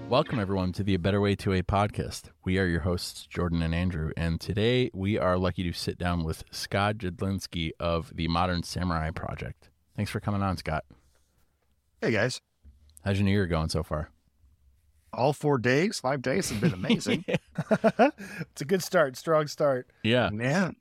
Welcome, everyone, to the A Better Way to a podcast. We are your hosts, Jordan and Andrew, and today we are lucky to sit down with Scott Jedlinski of the Modern Samurai Project. Thanks for coming on, Scott. Hey, guys. How's your new year going so far? All 5 days have been amazing. It's a good start, strong start. Yeah.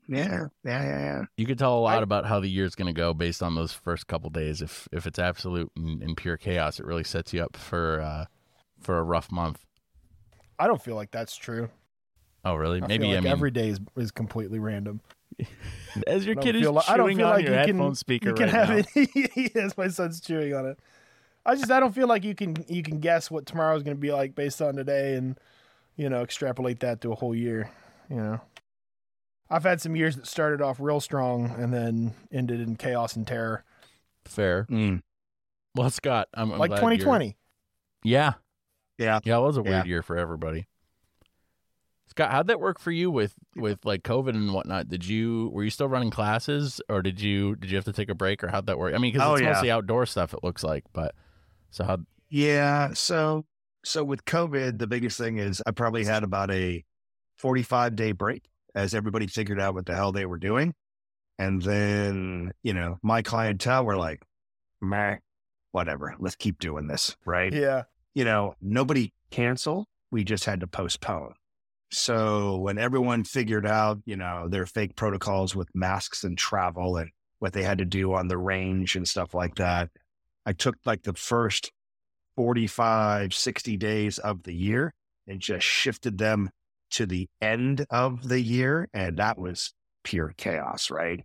Yeah. You could tell a lot about how the year's going to go based on those first couple days. If it's absolute and pure chaos, it really sets you up for a rough month. I don't feel like that's true. Oh, really? I Maybe feel like I mean every day is completely random. as your kid is I don't chewing feel on like your you headphone can, speaker you can right have now. it. Yes, my son's chewing on it. I don't feel like you can guess what tomorrow's going to be like based on today and, extrapolate that to a whole year. I've had some years that started off real strong and then ended in chaos and terror. Fair. Well, Scott, I'm like glad 2020. Yeah, Yeah. it was a weird Yeah. year for everybody. Scott, how'd that work for you with like COVID and whatnot? Were you still running classes, or did you have to take a break, or how'd that work? I mean, because it's mostly outdoor stuff, it looks like, but so how? Yeah. So with COVID, the biggest thing is I probably had about a 45-day break as everybody figured out what the hell they were doing. And then, my clientele were like, meh, whatever, let's keep doing this. Right. Yeah. Nobody canceled. We just had to postpone. So when everyone figured out, their fake protocols with masks and travel and what they had to do on the range and stuff like that, I took like the first 45, 60 days of the year and just shifted them to the end of the year. And that was pure chaos, right?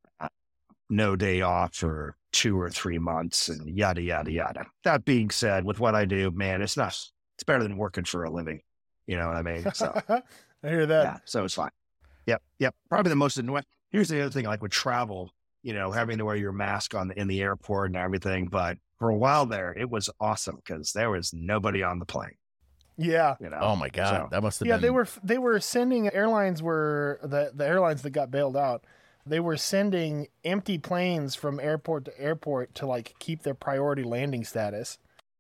No day off for 2 or 3 months and yada, yada, yada. That being said, with what I do, man, it's better than working for a living. You know what I mean? So I hear that. yeah, so it's fine. Yep. Probably the most annoying. Here's the other thing, like with travel, having to wear your mask in the airport and everything. But for a while there, it was awesome because there was nobody on the plane. Yeah. Oh my God, So- that must have Yeah, been. they were sending airlines the airlines that got bailed out. They were sending empty planes from airport to airport to like keep their priority landing status.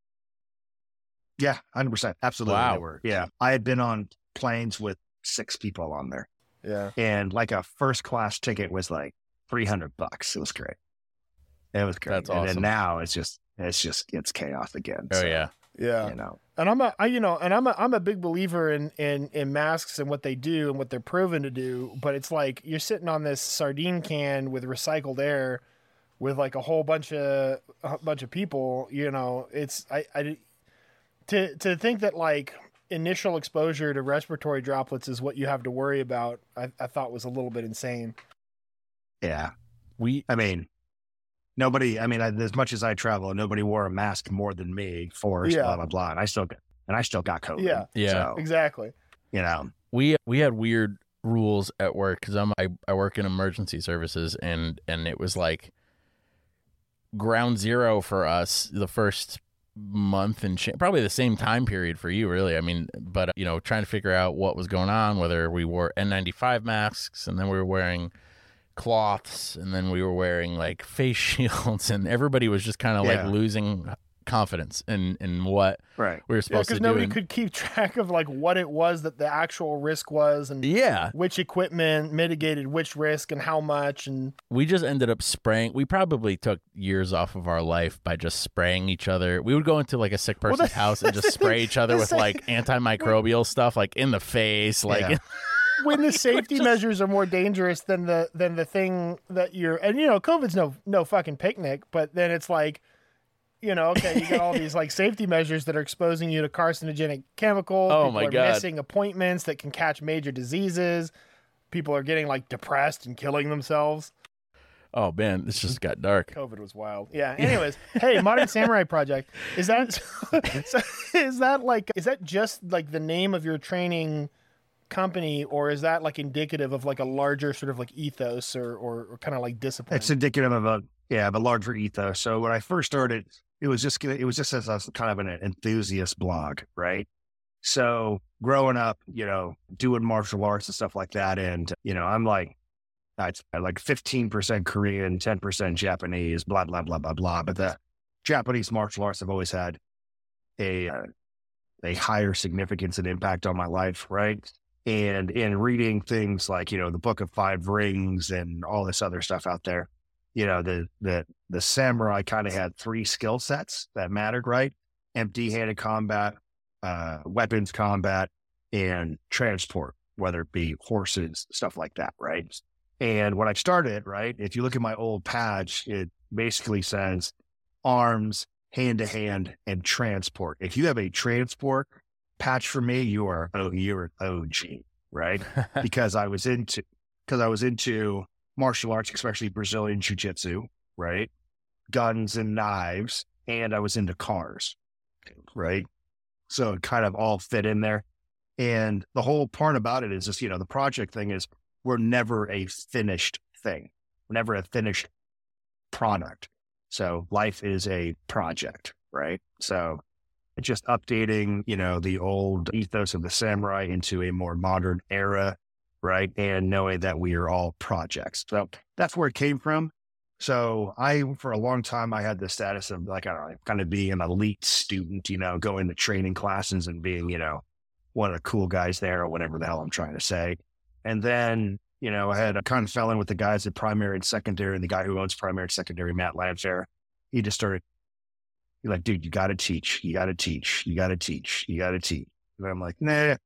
Yeah, 100%. Absolutely. Wow. They were. Yeah. I had been on planes with 6 people on there. Yeah. And like a first class ticket was like $300. It was great. It was great. That's And awesome. then now it's chaos again. Oh So, yeah. Yeah. And I'm a big believer in masks and what they do and what they're proven to do, but it's like you're sitting on this sardine can with recycled air with like a whole bunch of people, it's to think that like initial exposure to respiratory droplets is what you have to worry about. I thought was a little bit insane. yeah. We As much as I travel, nobody wore a mask more than me for Yeah. blah, blah, blah. And I still got COVID. Yeah. Yeah. So, Exactly. we had weird rules at work because I work in emergency services, and it was like ground zero for us the first month and probably the same time period for you, really. I mean, but trying to figure out what was going on, whether we wore N95 masks and then we were wearing cloths and then we were wearing like face shields, and everybody was just kind of like Yeah. losing confidence in what right. we were Yeah, supposed because to do. nobody And- could keep track of like what it was that the actual risk was and yeah. which equipment mitigated which risk and how much. And We just ended up spraying. We probably took years off of our life by just spraying each other. We would go into like a sick person's that's- house and just spray each other with like antimicrobial stuff, like in the face, like Yeah. when the safety measures are more dangerous than the thing that you're, and COVID's no fucking picnic, but then it's like, okay, you got all these like safety measures that are exposing you to carcinogenic chemicals. Oh, People my are God. missing appointments that can catch major diseases. People are getting like depressed and killing themselves. oh man, this just got dark. COVID was wild. Yeah. Anyways, hey, Modern Samurai Project. Is that is that just like the name of your training company, or is that like indicative of like a larger sort of like ethos or kind of like discipline? It's indicative of a larger ethos. So when I first started, it was just as a kind of an enthusiast blog, right? So growing up, doing martial arts and stuff like that, and I'm like 15% Korean, 10% Japanese, blah blah blah blah blah. But the Japanese martial arts have always had a a higher significance and impact on my life, right? And in reading things like, the Book of Five Rings and all this other stuff out there, the samurai kind of had three skill sets that mattered, right? Empty-handed combat, weapons combat, and transport, whether it be horses, stuff like that, right? And when I started, right, if you look at my old patch, it basically says arms, hand-to-hand, and transport. If you have a transport patch for me, you're an OG, right? because I was into martial arts, especially Brazilian jiu-jitsu, right? Guns and knives, and I was into cars, right? So it kind of all fit in there. And the whole part about it is just, the project thing is we're never a finished thing. We're never a finished product. So life is a project, right? So it's just updating, the old ethos of the samurai into a more modern era, right? And knowing that we are all projects. So that's where it came from. So for a long time, I had the status of kind of being an elite student, going to training classes and being, one of the cool guys there or whatever the hell I'm trying to say. And then, I kind of fell in with the guys at primary and secondary, and the guy who owns primary and secondary, Matt Lanfair, he just started, he's like, dude, you got to teach, you got to teach, you got to teach, you got to teach. And I'm like, nah,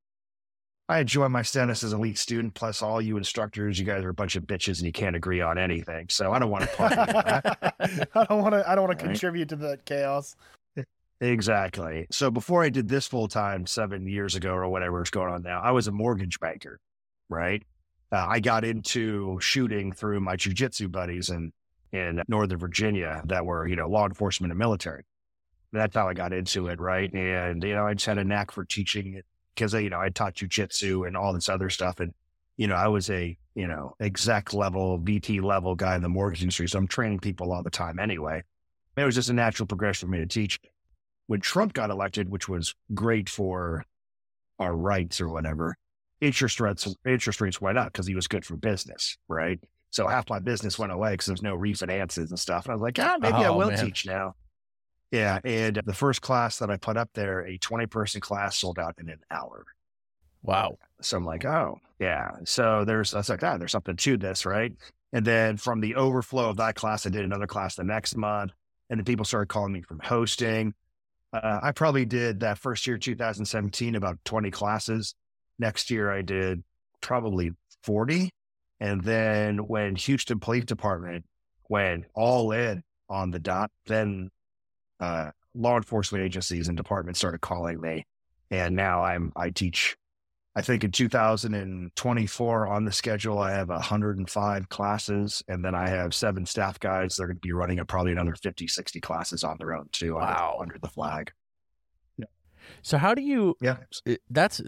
I enjoy my status as elite student, plus all you instructors, you guys are a bunch of bitches and you can't agree on anything. So I don't want to part with that. I don't want to contribute to that chaos. Exactly. So before I did this full time 7 years ago or whatever is going on now, I was a mortgage banker, right? I got into shooting through my jujitsu buddies in Northern Virginia that were, law enforcement and military. That's how I got into it, right? And, I just had a knack for teaching it because, I taught jujitsu and all this other stuff. And, I was a, exec level, VT level guy in the mortgage industry. So I'm training people all the time anyway. It was just a natural progression for me to teach. When Trump got elected, which was great for our rights or whatever, interest rates went up because he was good for business, right? So half my business went away because there's no refinances and stuff. And I was like, maybe I will teach now. Yeah. And the first class that I put up there, a 20-person class, sold out in an hour. Wow. So I'm like, oh, yeah. So there's something to this, right? And then from the overflow of that class, I did another class the next month. And then people started calling me from hosting. I probably did that first year, 2017, about 20 classes. Next year, I did probably 40. And then when Houston Police Department went all in on the dot, then law enforcement agencies and departments started calling me. And now I teach, I think in 2024 on the schedule, I have 105 classes. And then I have 7 staff guys. They're going to be running probably another 50, 60 classes on their own too. Wow. Under the flag. Yeah. So how do you, yeah, that's,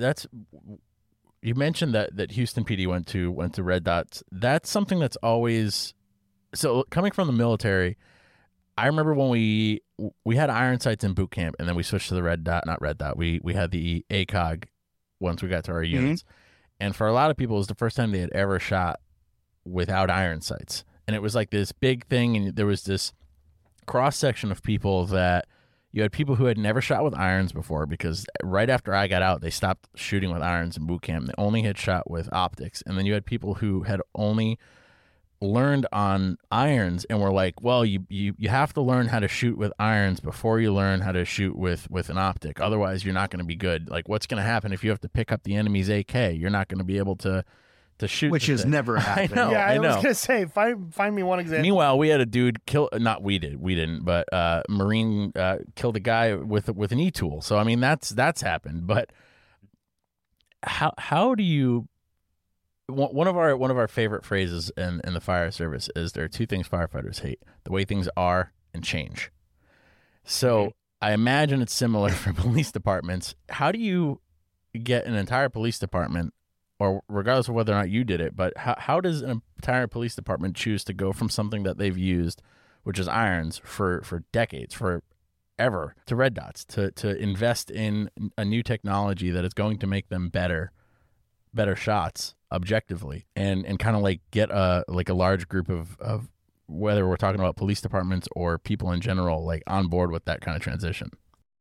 you mentioned that Houston PD went to Red Dots. That's something that's always, so coming from the military, I remember when we had iron sights in boot camp and then we switched to the not Red Dot. We had the ACOG once we got to our units. And for a lot of people, it was the first time they had ever shot without iron sights. And it was like this big thing. And there was this cross section of people that you had people who had never shot with irons before because right after I got out, they stopped shooting with irons in boot camp. They only had shot with optics. And then you had people who had only learned on irons and were like, well, you have to learn how to shoot with irons before you learn how to shoot with an optic. Otherwise, you're not going to be good. Like, what's going to happen if you have to pick up the enemy's AK? You're not going to be able to shoot. Which has never happened. I know. Yeah, I was going to say, find me one example. Meanwhile, we had a dude we didn't, but Marine killed a guy with an e-tool. So, I mean, that's happened. But how do you, one of our favorite phrases in the fire service is there are 2 things firefighters hate: the way things are and change. So I imagine it's similar for police departments. How do you get an entire police department, or regardless of whether or not you did it, but how does an entire police department choose to go from something that they've used, which is irons for decades, forever, to red dots, to invest in a new technology that is going to make them better shots objectively, and kind of like get a large group of whether we're talking about police departments or people in general, like on board with that kind of transition?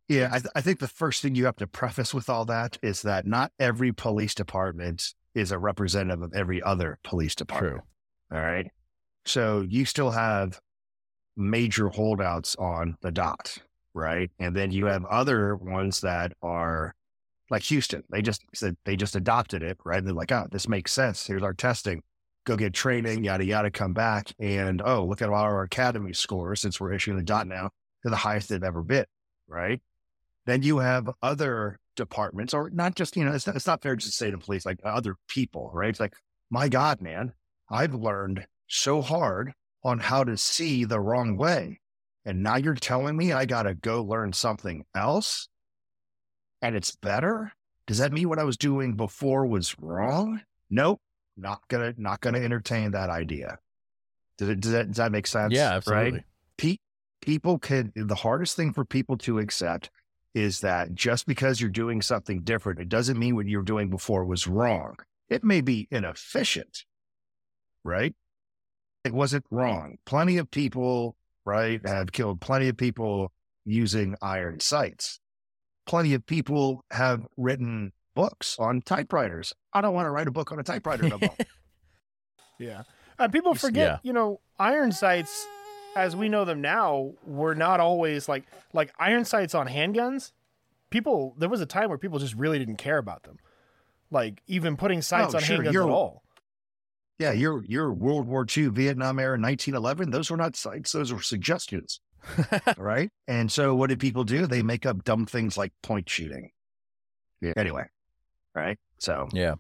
Yeah, I think the first thing you have to preface with all that is that not every police department is a representative of every other police department. True. All right. So you still have major holdouts on the dot, right? And then you have other ones that are like Houston. They just adopted it, right? They're like, oh, this makes sense. Here's our testing. Go get training, yada yada. Come back and look at all our academy scores since we're issuing the dot now. They're the highest they've ever been, right? Then you have other departments, or not just, it's not fair to say to police, like other people, right? It's like, my God, man, I've learned so hard on how to see the wrong way. And now you're telling me I got to go learn something else and it's better? Does that mean what I was doing before was wrong? Nope. Not gonna entertain that idea. Does that make sense? Yeah, absolutely. Right? The hardest thing for people to accept is that just because you're doing something different, it doesn't mean what you were doing before was wrong. It may be inefficient, right? It wasn't wrong. Plenty of people, right, have killed plenty of people using iron sights. Plenty of people have written books on typewriters. I don't want to write a book on a typewriter no more. Yeah. People forget, iron sights, as we know them now, were not always like iron sights on handguns. There was a time where people just really didn't care about them. Like even putting sights on handguns at all. Yeah, your World War II, Vietnam era, 1911, those were not sights, those were suggestions. Right? And so what did people do? They make up dumb things like point shooting. Yeah. Anyway, right? So yeah.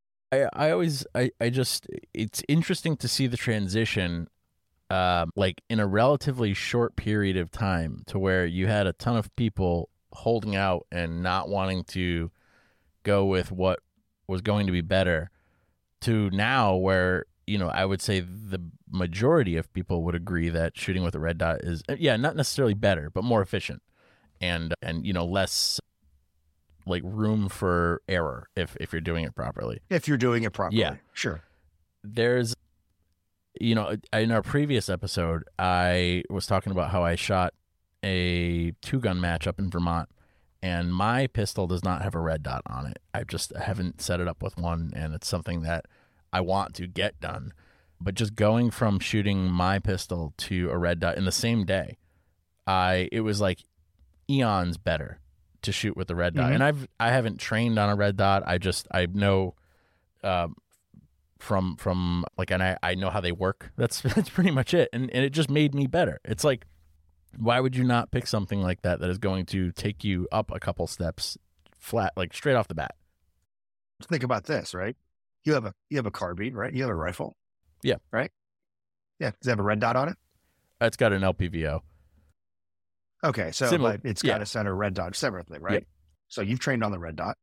I just, it's interesting to see the transition like in a relatively short period of time to where you had a ton of people holding out and not wanting to go with what was going to be better to now where, I would say the majority of people would agree that shooting with a red dot is, not necessarily better, but more efficient and less like room for error if you're doing it properly. If you're doing it properly. Yeah. Sure. There's, in our previous episode, I was talking about how I shot a 2-gun match up in Vermont, and my pistol does not have a red dot on it. I haven't set it up with one, and it's something that I want to get done. But just going from shooting my pistol to a red dot in the same day, it was like eons better to shoot with the red dot. Mm-hmm. And I haven't trained on a red dot. I know from like, and I know how they work. That's pretty much it. And it just made me better. It's like, why would you not pick something like that is going to take you up a couple steps flat, like straight off the bat? Think about this, right? You have a carbine, right? You have a rifle. Yeah. Right? Yeah. Does it have a red dot on it? It's got an LPVO. Okay. So but it's got a center red dot separately, right? Yep. So you've trained on the red dot.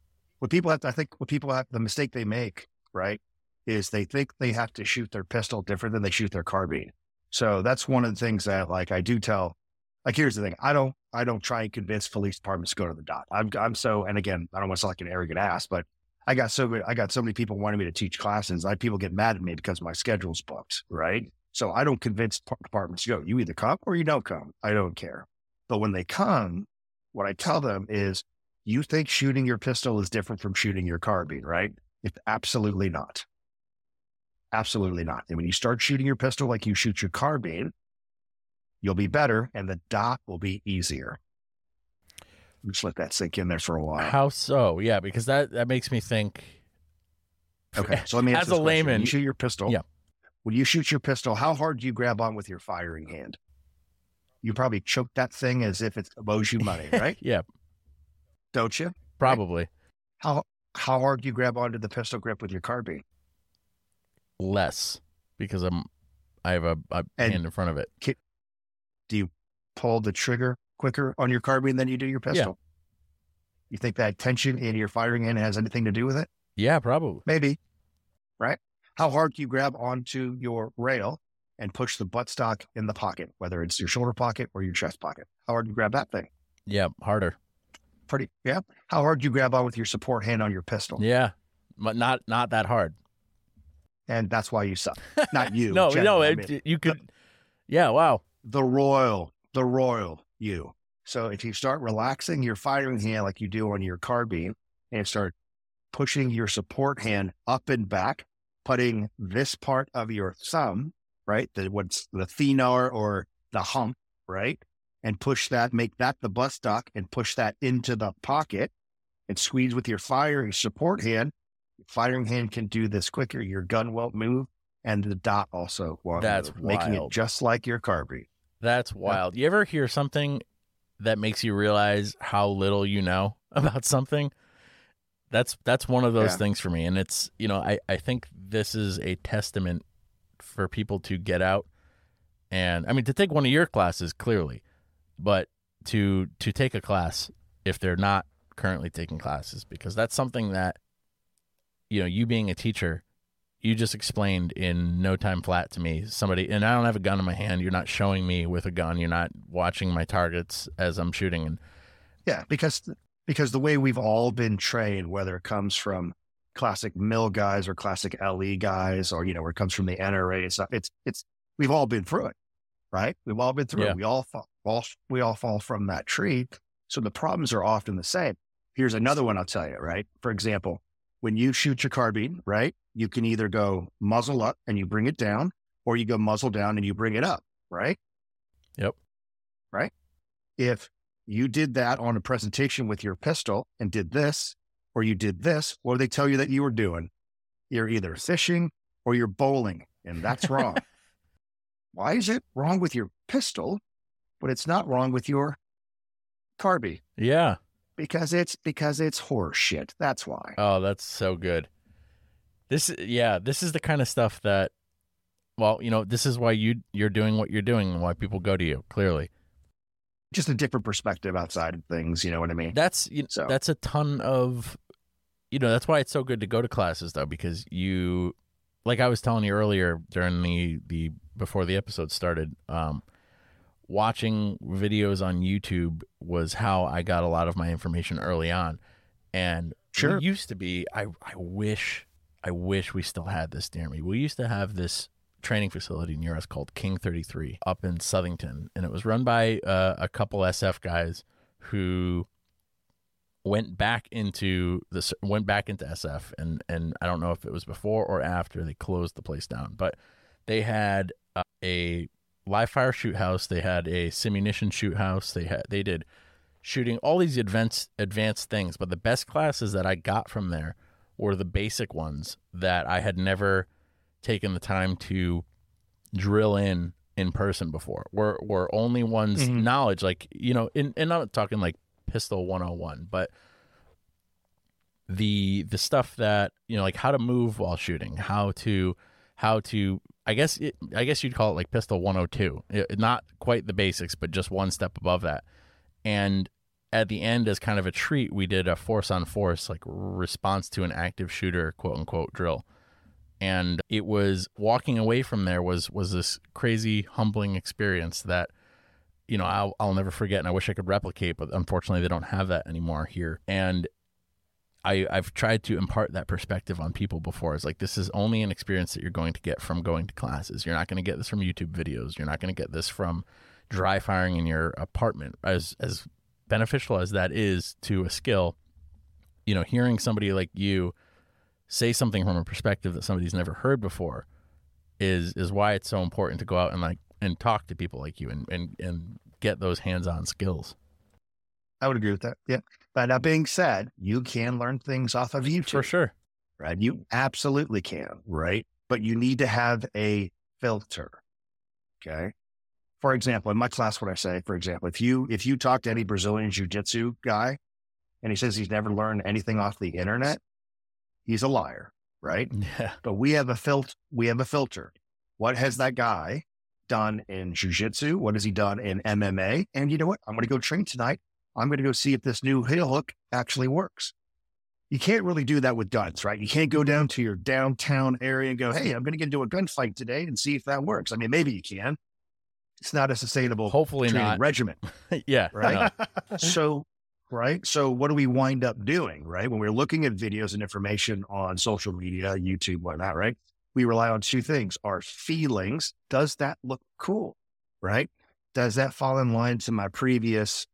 The mistake they make, right, is they think they have to shoot their pistol different than they shoot their carbine. So that's one of the things that like I do tell, like, here's the thing. I don't try and convince police departments to go to the dot. I'm so, and again, I don't want to sound like an arrogant ass, but I got so many people wanting me to teach classes. People get mad at me because my schedule's booked, right? So I don't convince departments to go. You either come or you don't come. I don't care. But when they come, what I tell them is, you think shooting your pistol is different from shooting your carbine, right? It's absolutely not. Absolutely not. And when you start shooting your pistol like you shoot your carbine, you'll be better and the dot will be easier. Just let that sink in there for a while. How so? Yeah, because that makes me think. Okay, so let me ask as a layman, when you shoot your pistol. Yeah. When you shoot your pistol, how hard do you grab on with your firing hand? You probably choke that thing as if it owes you money, right? Yeah. Don't you? Probably. Right? How hard do you grab onto the pistol grip with your carbine? Less, because I have a hand in front of it. Do you pull the trigger quicker on your carbine than you do your pistol? Yeah. You think that tension in your firing hand has anything to do with it? Yeah, probably. Maybe. Right? How hard do you grab onto your rail and push the buttstock in the pocket, whether it's your shoulder pocket or your chest pocket? How hard do you grab that thing? Yeah, harder. Yeah. How hard do you grab on with your support hand on your pistol? Yeah, but not that hard. And that's why you suck. Not you. No, you could. Yeah, wow. The royal you So if you start relaxing your firing hand like you do on your carbine and start pushing your support hand up and back, putting this part of your thumb, right, what's the thenar or the hump, right, and push that, make that the buttstock and push that into the pocket and squeeze with your firing support hand. Your firing hand can do this quicker. Your gun won't move, and the dot also won't That's move, making it wild. just like your carbine. That's wild. You ever hear something that makes you realize how little you know about something? That's one of those things for me. And it's, I think this is a testament for people to get out and, I mean, to take one of your classes, clearly, but to take a class if they're not currently taking classes, because that's something that, you being a teacher, you just explained in no time flat to me. Somebody, and I don't have a gun in my hand. You're not showing me with a gun. You're not watching my targets as I'm shooting. And yeah, because the way we've all been trained, whether it comes from classic mill guys or classic LE guys, or, where it comes from the NRA and stuff, it's we've all been through it, right? We've all been through it. We all fall from that tree. So the problems are often the same. Here's another one I'll tell you, right? For example, when you shoot your carbine, right, you can either go muzzle up and you bring it down, or you go muzzle down and you bring it up, right? Yep. Right? If you did that on a presentation with your pistol and did this, or you did this, what do they tell you that you were doing? You're either fishing or you're bowling, and that's wrong. Why is it wrong with your pistol, but it's not wrong with your carbine? Yeah. Because it's horse shit. That's why. Oh, that's so good. This is the kind of stuff that, well, this is why you're doing what you're doing and why people go to you, clearly. Just a different perspective outside of things, you know what I mean? That's a ton of, that's why it's so good to go to classes, though, because you, like I was telling you earlier during the before the episode started, watching videos on YouTube was how I got a lot of my information early on. And sure. It used to be, I wish we still had this near me. We used to have this training facility near us called King 33 up in Southington. And it was run by a couple SF guys who went back into SF. And I don't know if it was before or after they closed the place down, but they had a live fire shoot house. They had a simunition shoot house. They did shooting, all these advanced things. But the best classes that I got from there were the basic ones that I had never taken the time to drill in person before. Were only ones knowledge, like, and I'm not talking like pistol 101, but the stuff that, like how to move while shooting, how to I guess you'd call it like pistol 102. Not quite the basics, but just one step above that. And at the end, as kind of a treat, we did a force on force, like response to an active shooter, quote unquote, drill. And it was, walking away from there was this crazy, humbling experience that, I'll never forget, and I wish I could replicate, but unfortunately they don't have that anymore here. And I've tried to impart that perspective on people before. It's like, this is only an experience that you're going to get from going to classes. You're not going to get this from YouTube videos. You're not going to get this from dry firing in your apartment. As beneficial as that is to a skill, hearing somebody like you say something from a perspective that somebody's never heard before is why it's so important to go out and talk to people like you and get those hands-on skills. I would agree with that. Yeah. But that being said, you can learn things off of YouTube. For sure. Right. You absolutely can. Right. But you need to have a filter. Okay. For example, in my class, what I say, for example, if you talk to any Brazilian jiu-jitsu guy and he says he's never learned anything off the internet, he's a liar. Right. Yeah. But we have a filter. What has that guy done in jiu-jitsu? What has he done in MMA? And you know what? I'm going to go train tonight. I'm going to go see if this new heel hook actually works. You can't really do that with guns, right? You can't go down to your downtown area and go, hey, I'm going to get into a gunfight today and see if that works. I mean, maybe you can. It's not a sustainable, hopefully not, regimen. Yeah. Right. So what do we wind up doing, right? When we're looking at videos and information on social media, YouTube, whatnot, right? We rely on two things: our feelings. Does that look cool? Right? Does that fall in line to my previous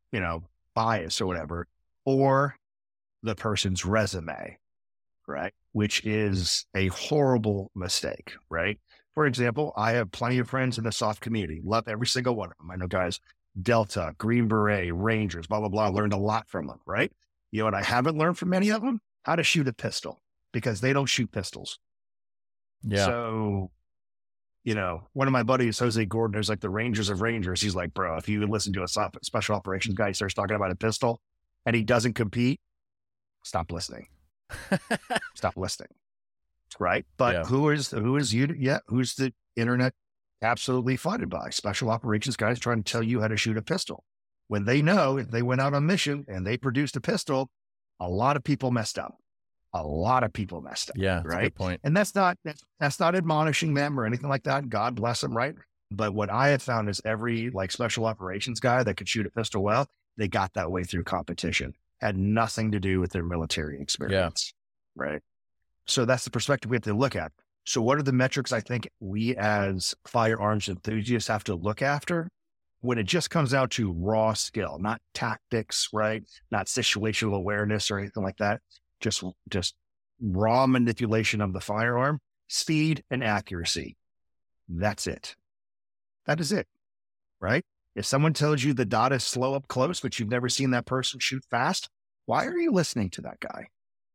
bias or whatever, or the person's resume, right? Which is a horrible mistake, right? For example, I have plenty of friends in the soft community. Love every single one of them. I know guys, Delta, Green Beret, Rangers, blah, blah, blah. Learned a lot from them, right? You know what I haven't learned from many of them? How to shoot a pistol, because they don't shoot pistols. Yeah. So, one of my buddies, Jose Gordon, who's like the Rangers of Rangers. He's like, bro, if you listen to a special operations guy, he starts talking about a pistol and he doesn't compete, stop listening. Stop listening. Right. But who's the internet absolutely funded by? Special operations guys trying to tell you how to shoot a pistol. When they know if they went out on mission and they produced a pistol, a lot of people messed up. Yeah. That's right. a good point. And that's not admonishing them or anything like that. God bless them. Right. But what I have found is every special operations guy that could shoot a pistol well, they got that way through competition. Had nothing to do with their military experience. Yeah. Right. So that's the perspective we have to look at. So what are the metrics I think we as firearms enthusiasts have to look after when it just comes out to raw skill, not tactics, right? Not situational awareness or anything like that. Just raw manipulation of the firearm, speed and accuracy. That's it. That is it, right? If someone tells you the dot is slow up close, but you've never seen that person shoot fast, why are you listening to that guy?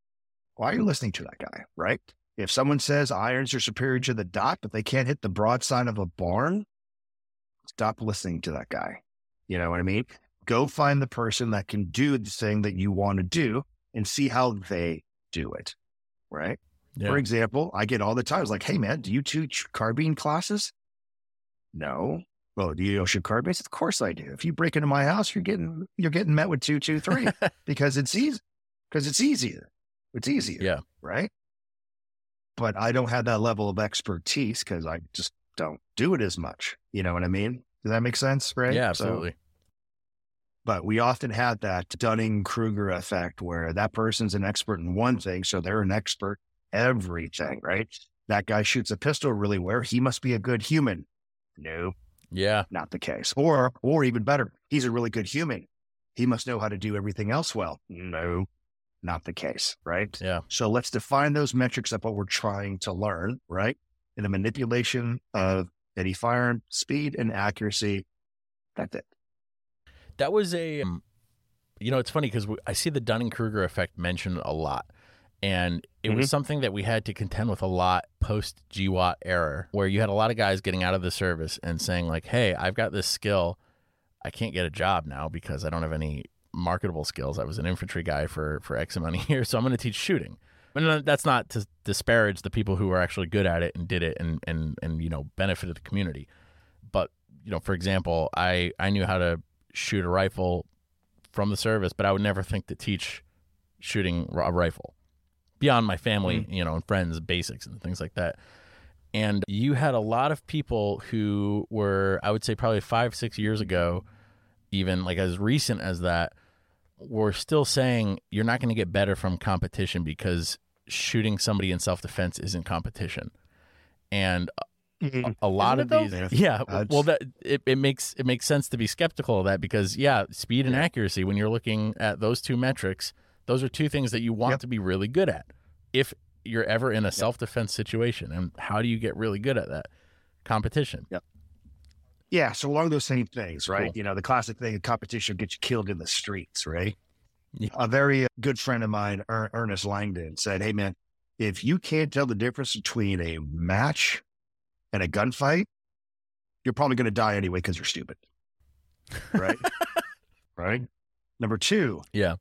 Right? If someone says irons are superior to the dot, but they can't hit the broadside of a barn, stop listening to that guy. You know what I mean? Go find the person that can do the thing that you want to do and see how they do it. Right? Yeah. For example, I get all the time, it's like, hey man, do you teach carbine classes? No. Well, do you shoot carbines? Of course I do. If you break into my house, you're getting met with 223 because it's easy. It's easier. Yeah. Right. But I don't have that level of expertise because I just don't do it as much. You know what I mean? Does that make sense? Right. Yeah, absolutely. But we often have that Dunning-Kruger effect where that person's an expert in one thing. So they're an expert everything, right? That guy shoots a pistol really well. He must be a good human. No. Yeah. Not the case. Or even better, he's a really good human. He must know how to do everything else well. No, not the case, right? Yeah. So let's define those metrics of what we're trying to learn, right? In the manipulation of any firearm, speed and accuracy. That's it. That was it's funny because I see the Dunning-Kruger effect mentioned a lot. And it was something that we had to contend with a lot post GWOT era, where you had a lot of guys getting out of the service and saying like, hey, I've got this skill. I can't get a job now because I don't have any marketable skills. I was an infantry guy for X amount of years, so I'm going to teach shooting. And that's not to disparage the people who were actually good at it and did it and benefited the community. But, for example, I knew how to shoot a rifle from the service, but I would never think to teach shooting a rifle beyond my family, and friends, basics and things like that. And you had a lot of people who were, I would say probably 5-6 years ago, even like as recent as that, were still saying you're not going to get better from competition because shooting somebody in self-defense isn't competition. And a lot of these, it makes sense to be skeptical of that because speed and accuracy, when you're looking at those two metrics, those are two things that you want to be really good at if you're ever in a self-defense situation. And how do you get really good at that? Competition. Yep. Yeah. So along those same things, right? Cool. The classic thing, competition gets you killed in the streets, right? Yeah. A very good friend of mine, Ernest Langdon, said, hey man, if you can't tell the difference between a match and a gunfight, you're probably going to die anyway because you're stupid. Right? Right? Number two. Yeah.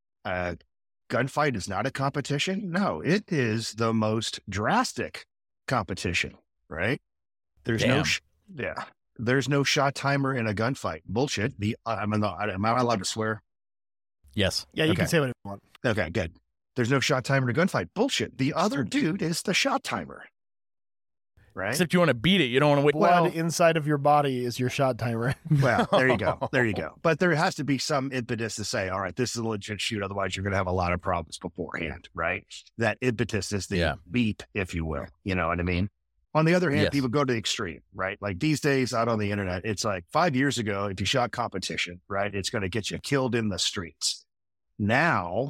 Gunfight is not a competition. No, it is the most drastic competition, right? There's there's no shot timer in a gunfight. Bullshit. Am I allowed to swear? Yes. Yeah, you can say what you want. Okay, good. There's no shot timer in a gunfight. Bullshit. The other dude is the shot timer. Right? Except you want to beat it. You don't want to wait. Blood inside of your body is your shot timer. Well, there you go. There you go. But there has to be some impetus to say, all right, this is a legit shoot. Otherwise, you're going to have a lot of problems beforehand, right? That impetus is the beep, if you will. You know what I mean? On the other hand, Yes. people go to the extreme, right? Like these days out on the internet, it's like 5 years ago, if you shot competition, right, it's going to get you killed in the streets. Now,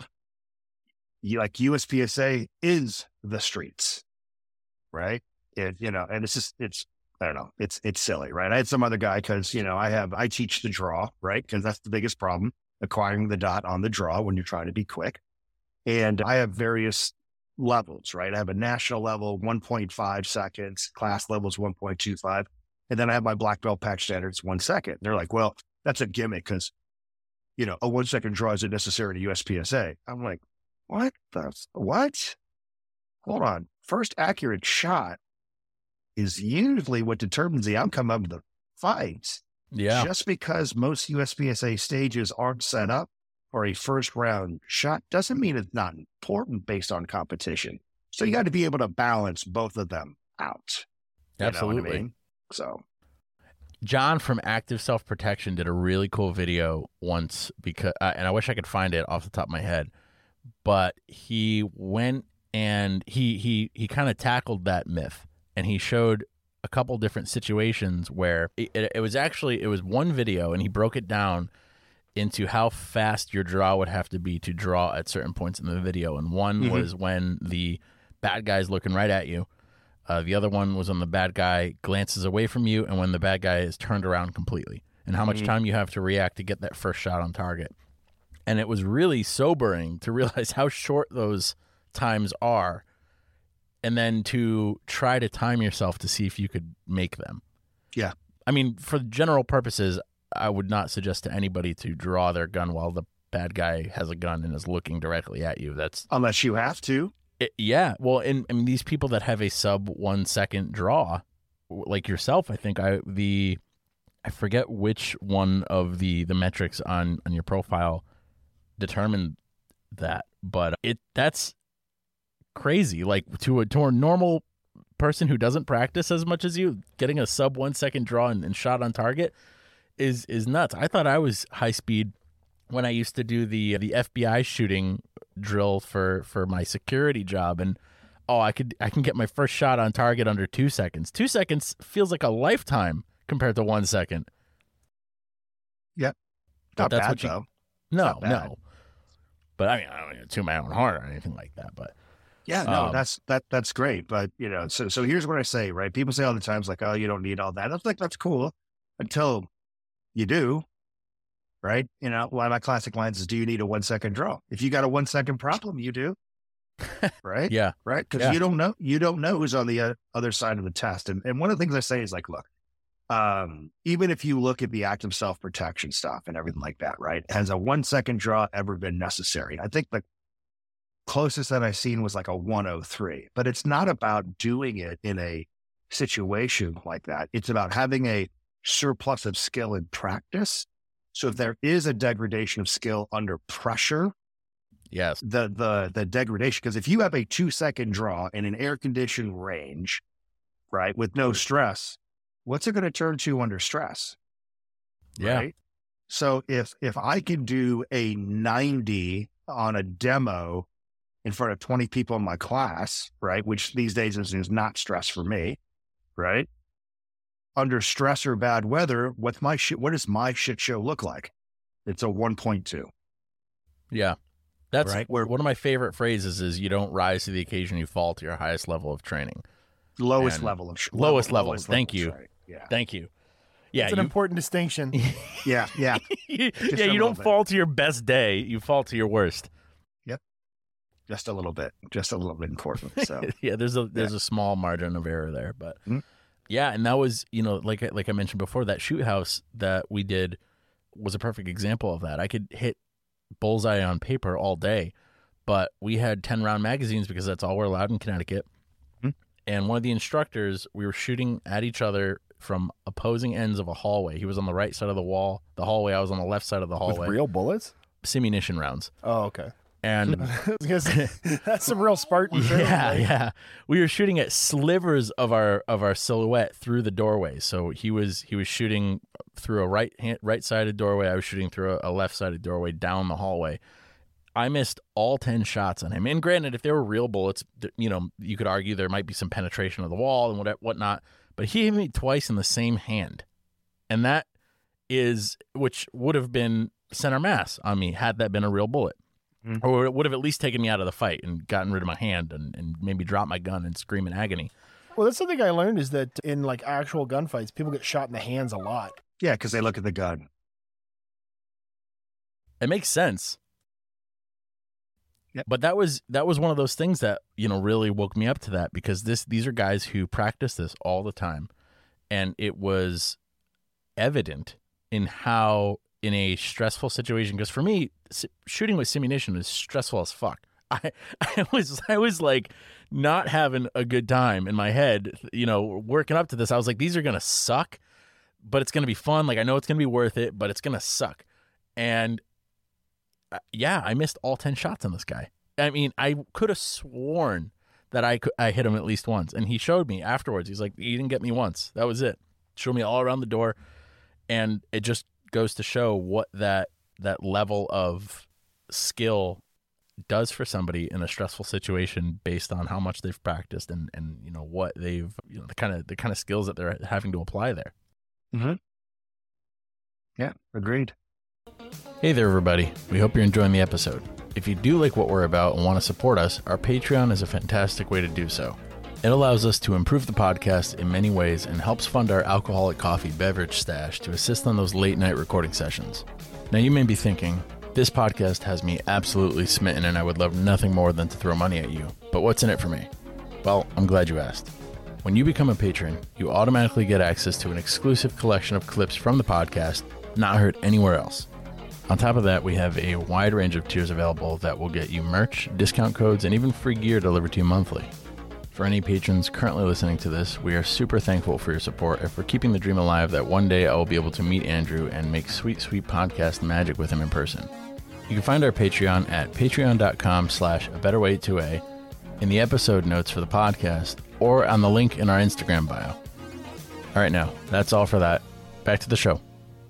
like USPSA is the streets, right? And it's just, I don't know, it's silly, right? I had some other guy because, I teach the draw, right? Because that's the biggest problem, acquiring the dot on the draw when you're trying to be quick. And I have various levels, right? I have a national level, 1.5 seconds, class levels, 1.25. And then I have my black belt patch standards, 1 second. They're like, well, that's a gimmick because, a 1 second draw isn't necessary to USPSA. I'm like, what? What? Hold on. First accurate shot is usually what determines the outcome of the fight. Yeah. Just because most USPSA stages aren't set up for a first round shot doesn't mean it's not important based on competition. So you got to be able to balance both of them out. You know what I Absolutely. mean? So John from Active Self Protection did a really cool video once because, and I wish I could find it off the top of my head, but he went and he kind of tackled that myth, and he showed a couple different situations where it was one video, and he broke it down into how fast your draw would have to be to draw at certain points in the video. And one was when the bad guy's looking right at you. The other one was when the bad guy glances away from you and when the bad guy is turned around completely, and how much time you have to react to get that first shot on target. And it was really sobering to realize how short those times are, and then to try to time yourself to see if you could make them. Yeah. I mean, for general purposes, I would not suggest to anybody to draw their gun while the bad guy has a gun and is looking directly at you. unless you have to. Yeah. Well, and these people that have a sub 1 second draw, like yourself, I think I forget which one of the metrics on your profile determined that, but that's crazy. Like to a normal person who doesn't practice as much as you, getting a sub 1 second draw and shot on target is nuts. I thought I was high speed when I used to do the FBI shooting drill for my security job, and I can get my first shot on target under 2 seconds. 2 seconds feels like a lifetime compared to 1 second. Yep. But Not bad, though. No. But I don't toot my own horn or anything like that. But Yeah, no, that's great. But so here's what I say, right? People say all the time, it's like, oh, you don't need all that. That's like, that's cool until you do, right? One of my classic lines is, do you need a 1 second draw? If you got a 1 second problem, you do, right? Yeah, right. Because you don't know who's on the other side of the test. And one of the things I say is like, look, even if you look at the active self-protection stuff and everything like that, right? Has a 1 second draw ever been necessary? I think the closest that I've seen was like a 103, but it's not about doing it in a situation like that. It's about having a surplus of skill in practice. So if there is a degradation of skill under pressure, yes, the degradation, because if you have a 2 second draw in an air conditioned range, right, with no stress, what's it going to turn to under stress? Yeah. Right? So if I can do a 90 on a demo in front of 20 people in my class, right, which these days is not stress for me, right? Under stress or bad weather, what does my shit show look like? It's a 1.2. Yeah. That's right. One of my favorite phrases is, you don't rise to the occasion, you fall to your highest level of training. Lowest And level of lowest level. Thank you. Right. Yeah. Thank you. Yeah. It's an important distinction. Yeah. You little don't bit. fall to your best day, you fall to your worst. Just a little bit important. So Yeah, there's a small margin of error there, but Mhm. yeah, and that was, like I mentioned before, that shoot house that we did was a perfect example of that. I could hit bullseye on paper all day, but we had 10-round magazines because that's all we're allowed in Connecticut. Mhm. And one of the instructors, we were shooting at each other from opposing ends of a hallway. He was on the right side of the hallway. I was on the left side of the hallway. With real bullets? Simunition rounds. Oh, okay. And I was gonna say, that's some real Spartan shit. yeah. We were shooting at slivers of our silhouette through the doorway. So he was shooting through a right-sided doorway. I was shooting through a left-sided doorway down the hallway. I missed all 10 shots on him. And granted, if they were real bullets, you know, you could argue there might be some penetration of the wall and whatnot. But he hit me twice in the same hand. And that is, which would have been center mass on me had that been a real bullet. Or it would have at least taken me out of the fight and gotten rid of my hand and maybe dropped my gun and scream in agony. Well, that's something I learned is that in like actual gunfights, people get shot in the hands a lot. Yeah, because they look at the gun. It makes sense. Yep. But that was one of those things that, you know, really woke me up to that, because these are guys who practice this all the time. And it was evident in how, in a stressful situation, because for me, shooting with simunition is stressful as fuck. I was like not having a good time in my head, you know, working up to this. I was like, these are going to suck, but it's going to be fun. Like, I know it's going to be worth it, but it's going to suck. And yeah, I missed all 10 shots on this guy. I mean, I could have sworn that I hit him at least once. And he showed me afterwards. He's like, he didn't get me once. That was it. Showed me all around the door. And it just goes to show what that level of skill does for somebody in a stressful situation based on how much they've practiced and you know what they've, you know, the kind of skills that they're having to apply there. Mm-hmm. Yeah, agreed. Hey there, everybody. We hope you're enjoying the episode. If you do like what we're about and want to support us, our Patreon is a fantastic way to do so. It allows us to improve the podcast in many ways and helps fund our alcoholic coffee beverage stash to assist on those late night recording sessions. Now, you may be thinking, this podcast has me absolutely smitten and I would love nothing more than to throw money at you. But what's in it for me? Well, I'm glad you asked. When you become a patron, you automatically get access to an exclusive collection of clips from the podcast not heard anywhere else. On top of that, we have a wide range of tiers available that will get you merch, discount codes, and even free gear delivered to you monthly. For any patrons currently listening to this, we are super thankful for your support and for keeping the dream alive that one day I will be able to meet Andrew and make sweet, sweet podcast magic with him in person. You can find our Patreon at patreon.com/abetterway2a, in the episode notes for the podcast, or on the link in our Instagram bio. All right, now, that's all for that. Back to the show.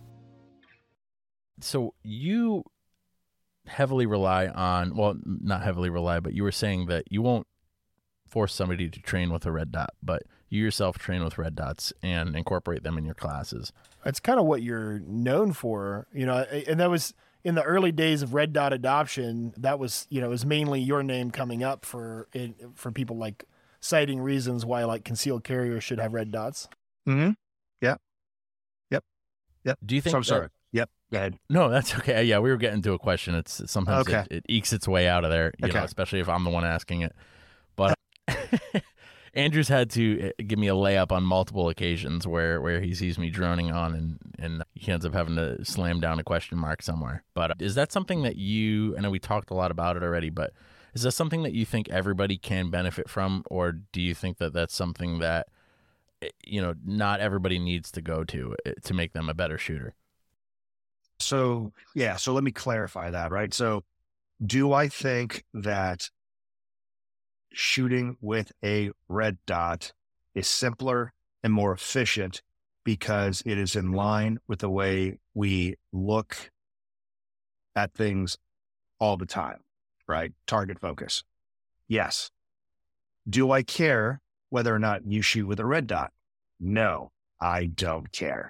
So you heavily rely on, well, not heavily rely, but you were saying that you won't force somebody to train with a red dot, but you yourself train with red dots and incorporate them in your classes. That's kind of what you're known for, you know, and that was in the early days of red dot adoption. That was, you know, it was mainly your name coming up for people like citing reasons why like concealed carriers should have red dots. Mm-hmm. Yep. Do you think? So I'm sorry. Yep. Go ahead. No, that's okay. Yeah, we were getting to a question. It's sometimes Okay. it ekes its way out of there, you know, especially if I'm the one asking it. But Andrew's had to give me a layup on multiple occasions where he sees me droning on and he ends up having to slam down a question mark somewhere. But is that something that I know we talked a lot about it already, but is that something that you think everybody can benefit from, or do you think that that's something that, you know, not everybody needs to go to make them a better shooter? So, yeah. So let me clarify that, right? So do I think that shooting with a red dot is simpler and more efficient because it is in line with the way we look at things all the time, right? Target focus. Yes. Do I care whether or not you shoot with a red dot? No, I don't care.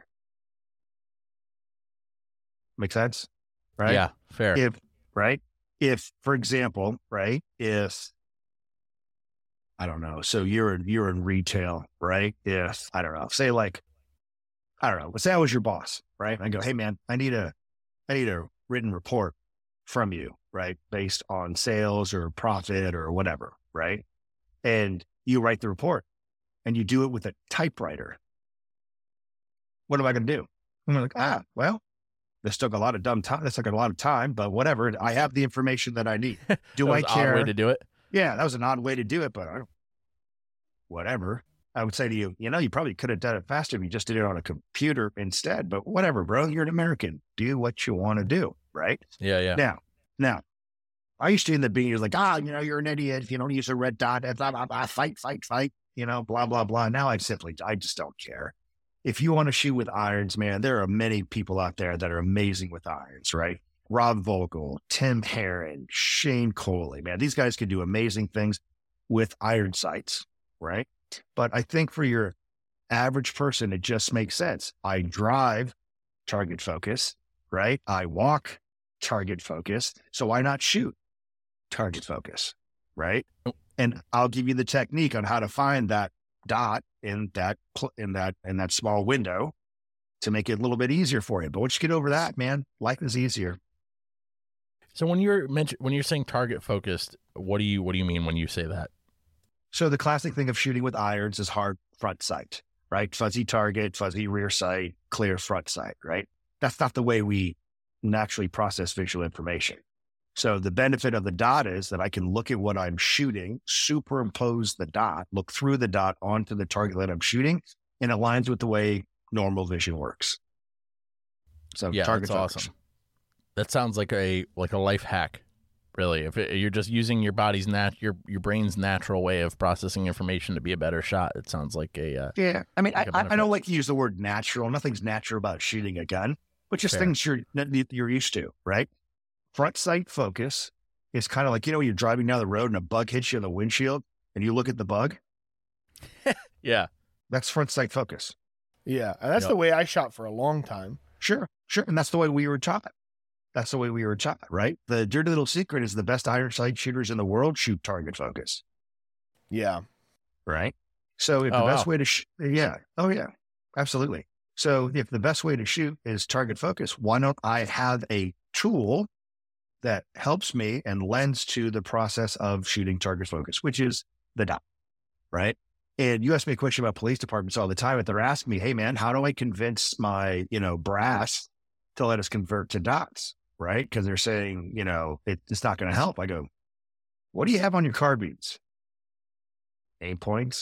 Make sense? Right? Yeah, fair. If, for example, right, if, I don't know, so you're in retail, right? If, I don't know, say like, I don't know, let's say I was your boss, right? I go, hey man, I need a written report from you, right? Based on sales or profit or whatever, right? And you write the report and you do it with a typewriter. What am I going to do? I'm like, well, this took a lot of time. This took a lot of time, but whatever. I have the information that I need. Do I care? Odd way to do it. Yeah, that was an odd way to do it, but whatever. I would say to you, you know, you probably could have done it faster if you just did it on a computer instead, but whatever, bro. You're an American. Do what you want to do, right? Yeah. Now, I used to in the beginning, like, you know, you're an idiot if you don't use a red dot, blah, blah, blah, fight, you know, blah, blah, blah. Now I just don't care. If you want to shoot with irons, man, there are many people out there that are amazing with irons, right? Rob Vogel, Tim Herron, Shane Coley, man, these guys can do amazing things with iron sights, right? But I think for your average person, it just makes sense. I drive, target focus, right? I walk, target focus. So why not shoot? Target focus, right? And I'll give you the technique on how to find that dot in that small window to make it a little bit easier for you. But once you get over that, man, life is easier. So when you're saying target focused, what do you mean when you say that? So the classic thing of shooting with irons is hard front sight, right? Fuzzy target, fuzzy rear sight, clear front sight, right? That's not the way we naturally process visual information. So the benefit of the dot is that I can look at what I'm shooting, superimpose the dot, look through the dot onto the target that I'm shooting, and it aligns with the way normal vision works. So yeah, target that's focus. awesome. That sounds like a life hack, really. If you're just using your body's your brain's natural way of processing information to be a better shot, it sounds like a yeah. I mean, like I don't like to use the word natural. Nothing's natural about shooting a gun, but just Fair. things you're used to, right? Front sight focus is kind of like, when you're driving down the road and a bug hits you in the windshield and you look at the bug. Yeah. That's front sight focus. Yeah. And that's Yep. the way I shot for a long time. Sure. And that's the way we were taught. Right? The dirty little secret is the best iron sight shooters in the world shoot target focus. Yeah. Right? So if the best way to yeah. Oh, yeah. Absolutely. So if the best way to shoot is target focus, why don't I have a tool that helps me and lends to the process of shooting target focus, which is the dot, right? And you ask me a question about police departments all the time, and they're asking me, hey man, how do I convince my, brass to let us convert to dots, right? Because they're saying, it's not going to help. I go, what do you have on your carbines? Aim points.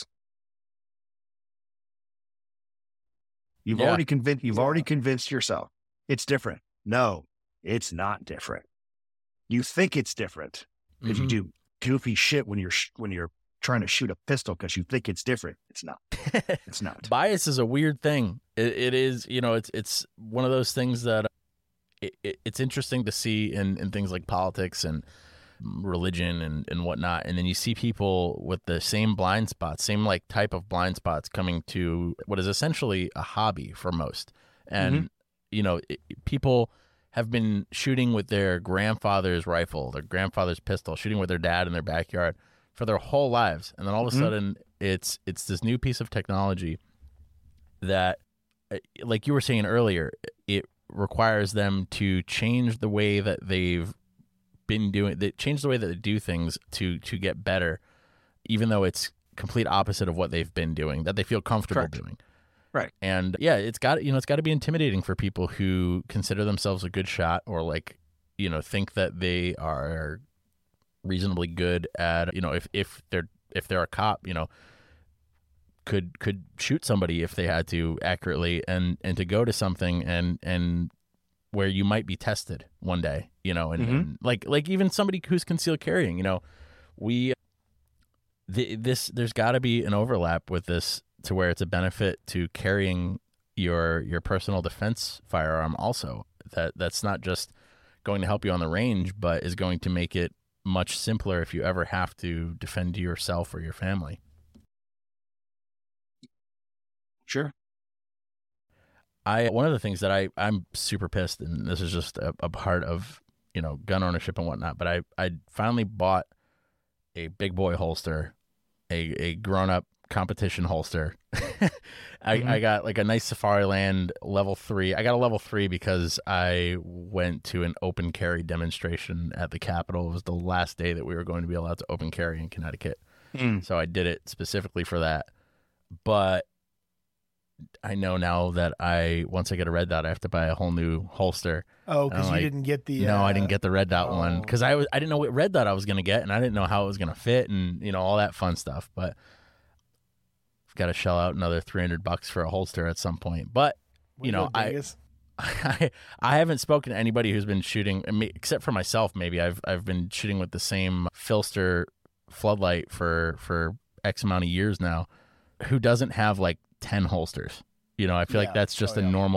You've already convinced yourself it's different. No, it's not different. You think it's different because you do goofy shit when you're trying to shoot a pistol because you think it's different. It's not. It's not. Bias is a weird thing. It is, it's one of those things that it's interesting to see in things like politics and religion and whatnot. And then you see people with the same blind spots, same like type of blind spots coming to what is essentially a hobby for most. And, people have been shooting with their grandfather's rifle, their grandfather's pistol, shooting with their dad in their backyard for their whole lives. And then all of a sudden it's this new piece of technology that, like you were saying earlier, it requires them to change the way that they've been doing, change the way that they do things to get better, even though it's complete opposite of what they've been doing, that they feel comfortable doing. Right. And yeah, it's got to be intimidating for people who consider themselves a good shot or think that they are reasonably good at, if they're a cop, could shoot somebody if they had to accurately and to go to something and where you might be tested one day, and like even somebody who's concealed carrying, there's got to be an overlap with this to where it's a benefit to carrying your personal defense firearm also. That's not just going to help you on the range, but is going to make it much simpler if you ever have to defend yourself or your family. Sure. One of the things that I'm super pissed, and this is just a part of, gun ownership and whatnot, but I finally bought a big boy holster, a grown-up competition holster. I got like a nice Safariland level 3. I got a level 3 because I went to an open carry demonstration at the Capitol. It was the last day that we were going to be allowed to open carry in Connecticut. So I did it specifically for that. But I know now that once I get a red dot, I have to buy a whole new holster. Oh, because you didn't get the... No, I didn't get the red dot one because I didn't know what red dot I was going to get, and I didn't know how it was going to fit and, all that fun stuff. But I've got to shell out another $300 for a holster at some point. But, I haven't spoken to anybody who's been shooting, except for myself maybe. I've been shooting with the same Filster floodlight for X amount of years now, who doesn't have like 10 holsters. I feel like that's just a normal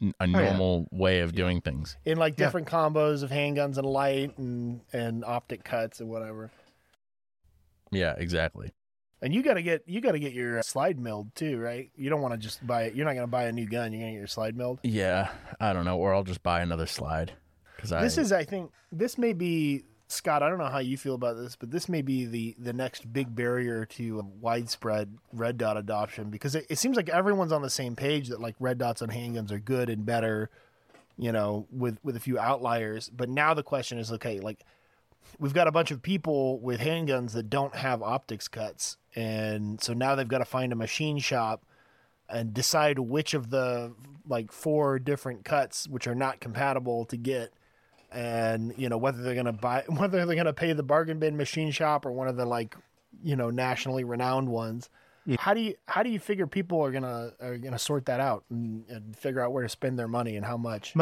a normal way of doing things. In like different combos of handguns and light and optic cuts and whatever. Yeah, exactly. And you gotta get your slide milled too, right? You don't want to just buy it. You're not gonna buy a new gun. You're gonna get your slide milled. Yeah, I don't know, or I'll just buy another slide. I think this may be, Scott, I don't know how you feel about this, but this may be the next big barrier to widespread red dot adoption, because it seems like everyone's on the same page that like red dots on handguns are good and better, with a few outliers. But now the question is, okay, like we've got a bunch of people with handguns that don't have optics cuts. And so now they've got to find a machine shop and decide which of the like 4 different cuts, which are not compatible, to get. And, whether they're going to pay the bargain bin machine shop or one of the like, nationally renowned ones. Yeah. How do you figure people are going to sort that out and figure out where to spend their money and how much?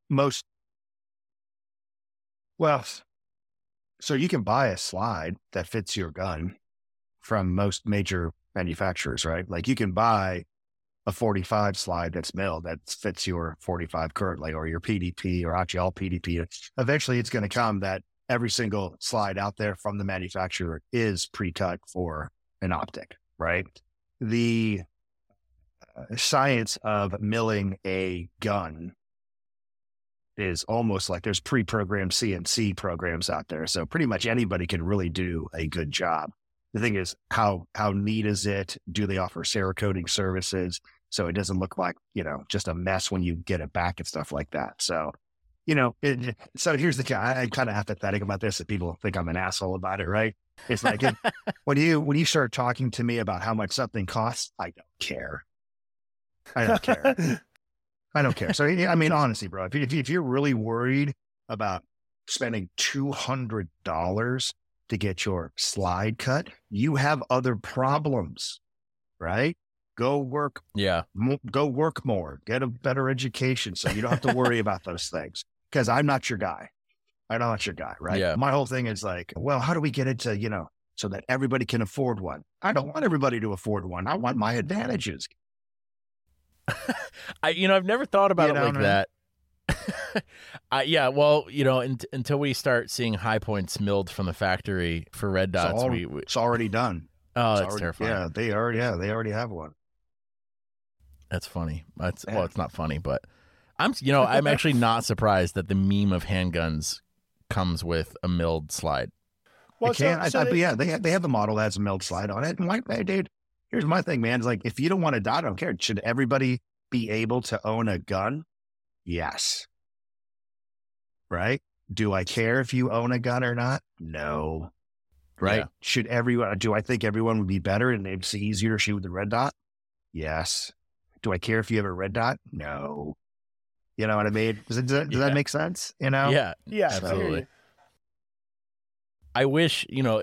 Well, so you can buy a slide that fits your gun from most major manufacturers, right? Like you can buy a 45 slide that's milled that fits your 45 currently, or your PDP, or actually all PDP. Eventually it's going to come that every single slide out there from the manufacturer is pre-cut for an optic, right? The science of milling a gun is almost like there's pre-programmed CNC programs out there. So pretty much anybody can really do a good job. The thing is, how neat is it? Do they offer Cerakoting services so it doesn't look like, just a mess when you get it back and stuff like that? So, so here's the guy. I'm kind of apathetic about this, and people think I'm an asshole about it, right? It's like when you start talking to me about how much something costs, I don't care. I don't care. I don't care. So, I mean, honestly, bro, if you're really worried about spending $200 to get your slide cut, you have other problems, right? Go work more, get a better education so you don't have to worry about those things. Because I'm not your guy. I'm not your guy, right? Yeah. My whole thing is like, well, how do we get it to, so that everybody can afford one? I don't want everybody to afford one. I want my advantages. I've never thought about it like that. Well, until we start seeing high points milled from the factory for red dots, it's already done. Oh, that's terrifying. Yeah, they already have one. That's funny. Well, it's not funny, but I'm actually not surprised that the meme of handguns comes with a milled slide. Well, they have the model that has a milled slide on it. And like, hey, dude, here's my thing, man. It's like, if you don't want to die, I don't care. Should everybody be able to own a gun? Yes. Right? Do I care if you own a gun or not? No. Right? Yeah. Do I think everyone would be better and it's easier to shoot with the red dot? Yes. Do I care if you have a red dot? No. You know what I mean? Does that make sense? Yeah. Yeah, absolutely. I wish,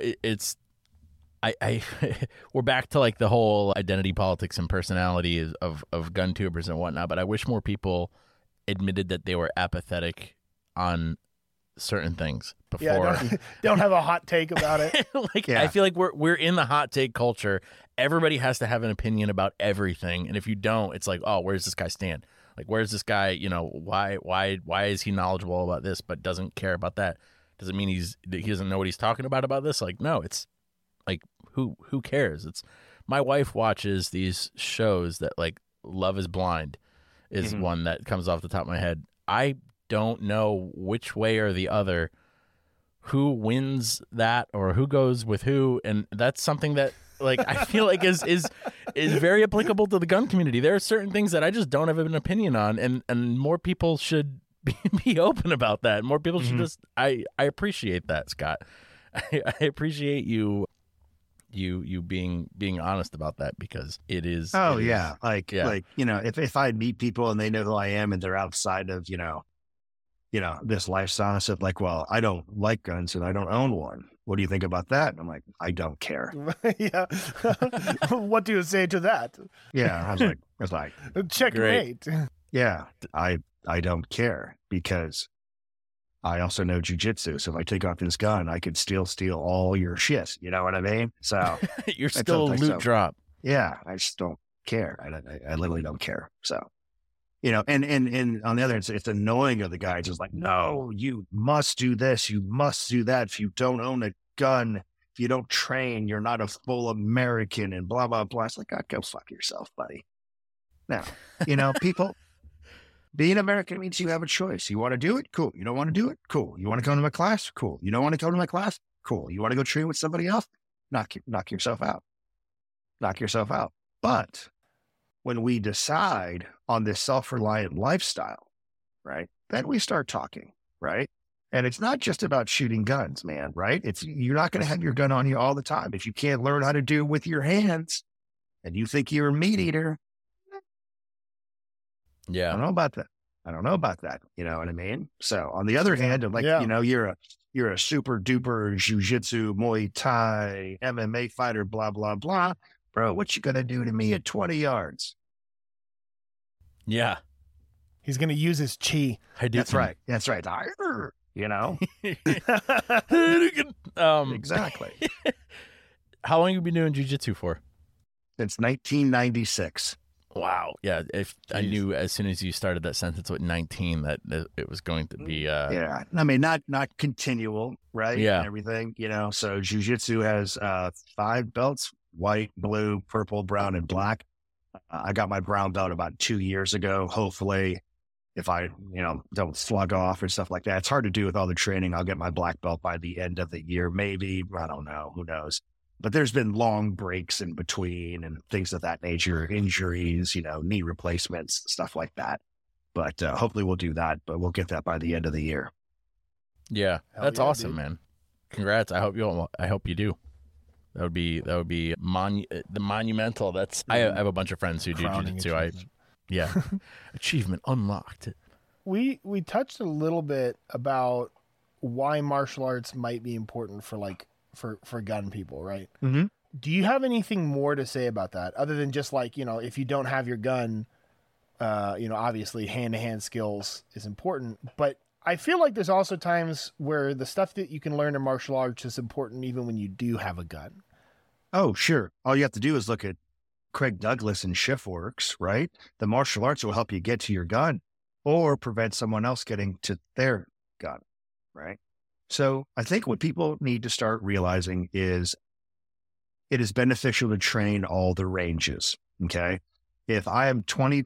we're back to like the whole identity politics and personality of gun tubers and whatnot, but I wish more people admitted that they were apathetic on certain things before. Yeah, don't have a hot take about it. I feel like we're in the hot take culture. Everybody has to have an opinion about everything, and if you don't, it's like, oh, where's this guy stand? Like, where's this guy? Why is he knowledgeable about this but doesn't care about that? Does it mean he doesn't know what he's talking about this? Like, no, it's like who cares? It's my wife watches these shows that like Love is Blind is one that comes off the top of my head. I don't know which way or the other who wins that or who goes with who, and that's something that like I feel like is very applicable to the gun community. There are certain things that I just don't have an opinion on, and more people should be open about that. More people should just I appreciate that, Scott. I appreciate you being honest about that, because it is. Oh, yeah. Like, if I meet people and they know who I am and they're outside of, this lifestyle, so like, well, I don't like guns and I don't own one. What do you think about that? And I'm like, I don't care. Yeah. What do you say to that? Yeah. I was like, checkmate. Yeah. I don't care, because I also know jujitsu. So if I take off this gun, I could steal all your shit. You know what I mean? So you're still a loot drop. Yeah. I just don't care. I literally don't care. So And on the other hand, it's annoying of the guys. Just like, no, you must do this. You must do that. If you don't own a gun, if you don't train, you're not a full American and blah, blah, blah. It's like, God, go fuck yourself, buddy. Now, people, being American means you have a choice. You want to do it? Cool. You don't want to do it? Cool. You want to come to my class? Cool. You don't want to come to my class? Cool. You want to go train with somebody else? Knock yourself out. Knock yourself out. But when we decide on this self-reliant lifestyle, right, then we start talking, right? And it's not just about shooting guns, man, right? You're not going to have your gun on you all the time. If you can't learn how to do it with your hands and you think you're a meat eater, yeah, I don't know about that. You know what I mean? So on the other hand, like, you're a super duper jiu-jitsu, Muay Thai, MMA fighter, blah, blah, blah. Bro, what you going to do to me at 20 yards? Yeah. He's going to use his chi. That's right. Exactly. How long have you been doing jiu-jitsu for? Since 1996. Wow. Yeah. If I knew as soon as you started that sentence with 19 that it was going to be. Yeah. I mean, not continual, right? Yeah. And everything, so jiu-jitsu has 5 belts: white, blue, purple, brown, and black. I got my brown belt about 2 years ago. Hopefully, if I, don't slug off or stuff like that, it's hard to do with all the training. I'll get my black belt by the end of the year. Maybe, I don't know, who knows? But there's been long breaks in between and things of that nature, injuries, knee replacements, stuff like that. But hopefully we'll do that, but we'll get that by the end of the year. Yeah. That's awesome, dude. Man. Congrats. I hope you do. That would be the monumental. I have a bunch of friends who do jiu-jitsu. Achievement unlocked. We touched a little bit about why martial arts might be important for gun people, right? Mm-hmm. Do you have anything more to say about that other than just if you don't have your gun, obviously hand-to-hand skills is important, but I feel like there's also times where the stuff that you can learn in martial arts is important even when you do have a gun. Oh, sure. All you have to do is look at Craig Douglas and ShiftWorks, right? The martial arts will help you get to your gun or prevent someone else getting to their gun, right? So I think what people need to start realizing is it is beneficial to train all the ranges, okay? If I am 20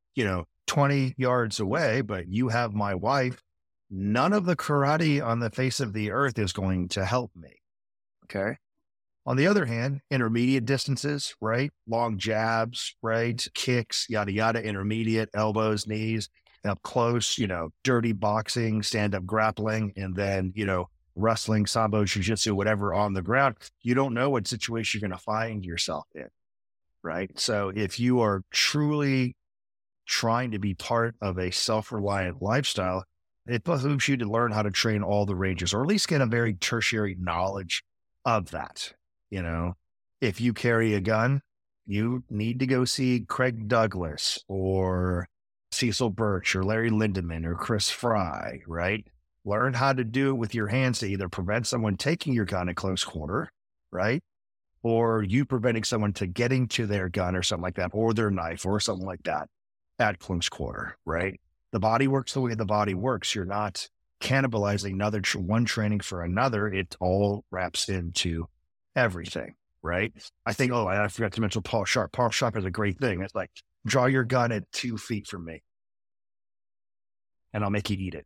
yards away, but you have my wife, none of the karate on the face of the earth is going to help me, okay? On the other hand, intermediate distances, right? Long jabs, right? Kicks, yada, yada, intermediate, elbows, knees, up close, dirty boxing, stand-up grappling, and then, wrestling, sambo, jiu-jitsu, whatever on the ground. You don't know what situation you're going to find yourself in, right? So if you are truly trying to be part of a self-reliant lifestyle, it behooves you to learn how to train all the ranges, or at least get a very tertiary knowledge of that. If you carry a gun, you need to go see Craig Douglas or Cecil Birch or Larry Lindemann or Chris Fry, right? Learn how to do it with your hands to either prevent someone taking your gun at close quarter, right? Or you preventing someone to getting to their gun or something like that, or their knife or something like that at close quarter, right? The body works the way the body works. You're not cannibalizing one training for another. It all wraps into everything, right? I think, I forgot to mention Paul Sharp. Paul Sharp is a great thing. It's like, draw your gun at 2 feet from me and I'll make you eat it.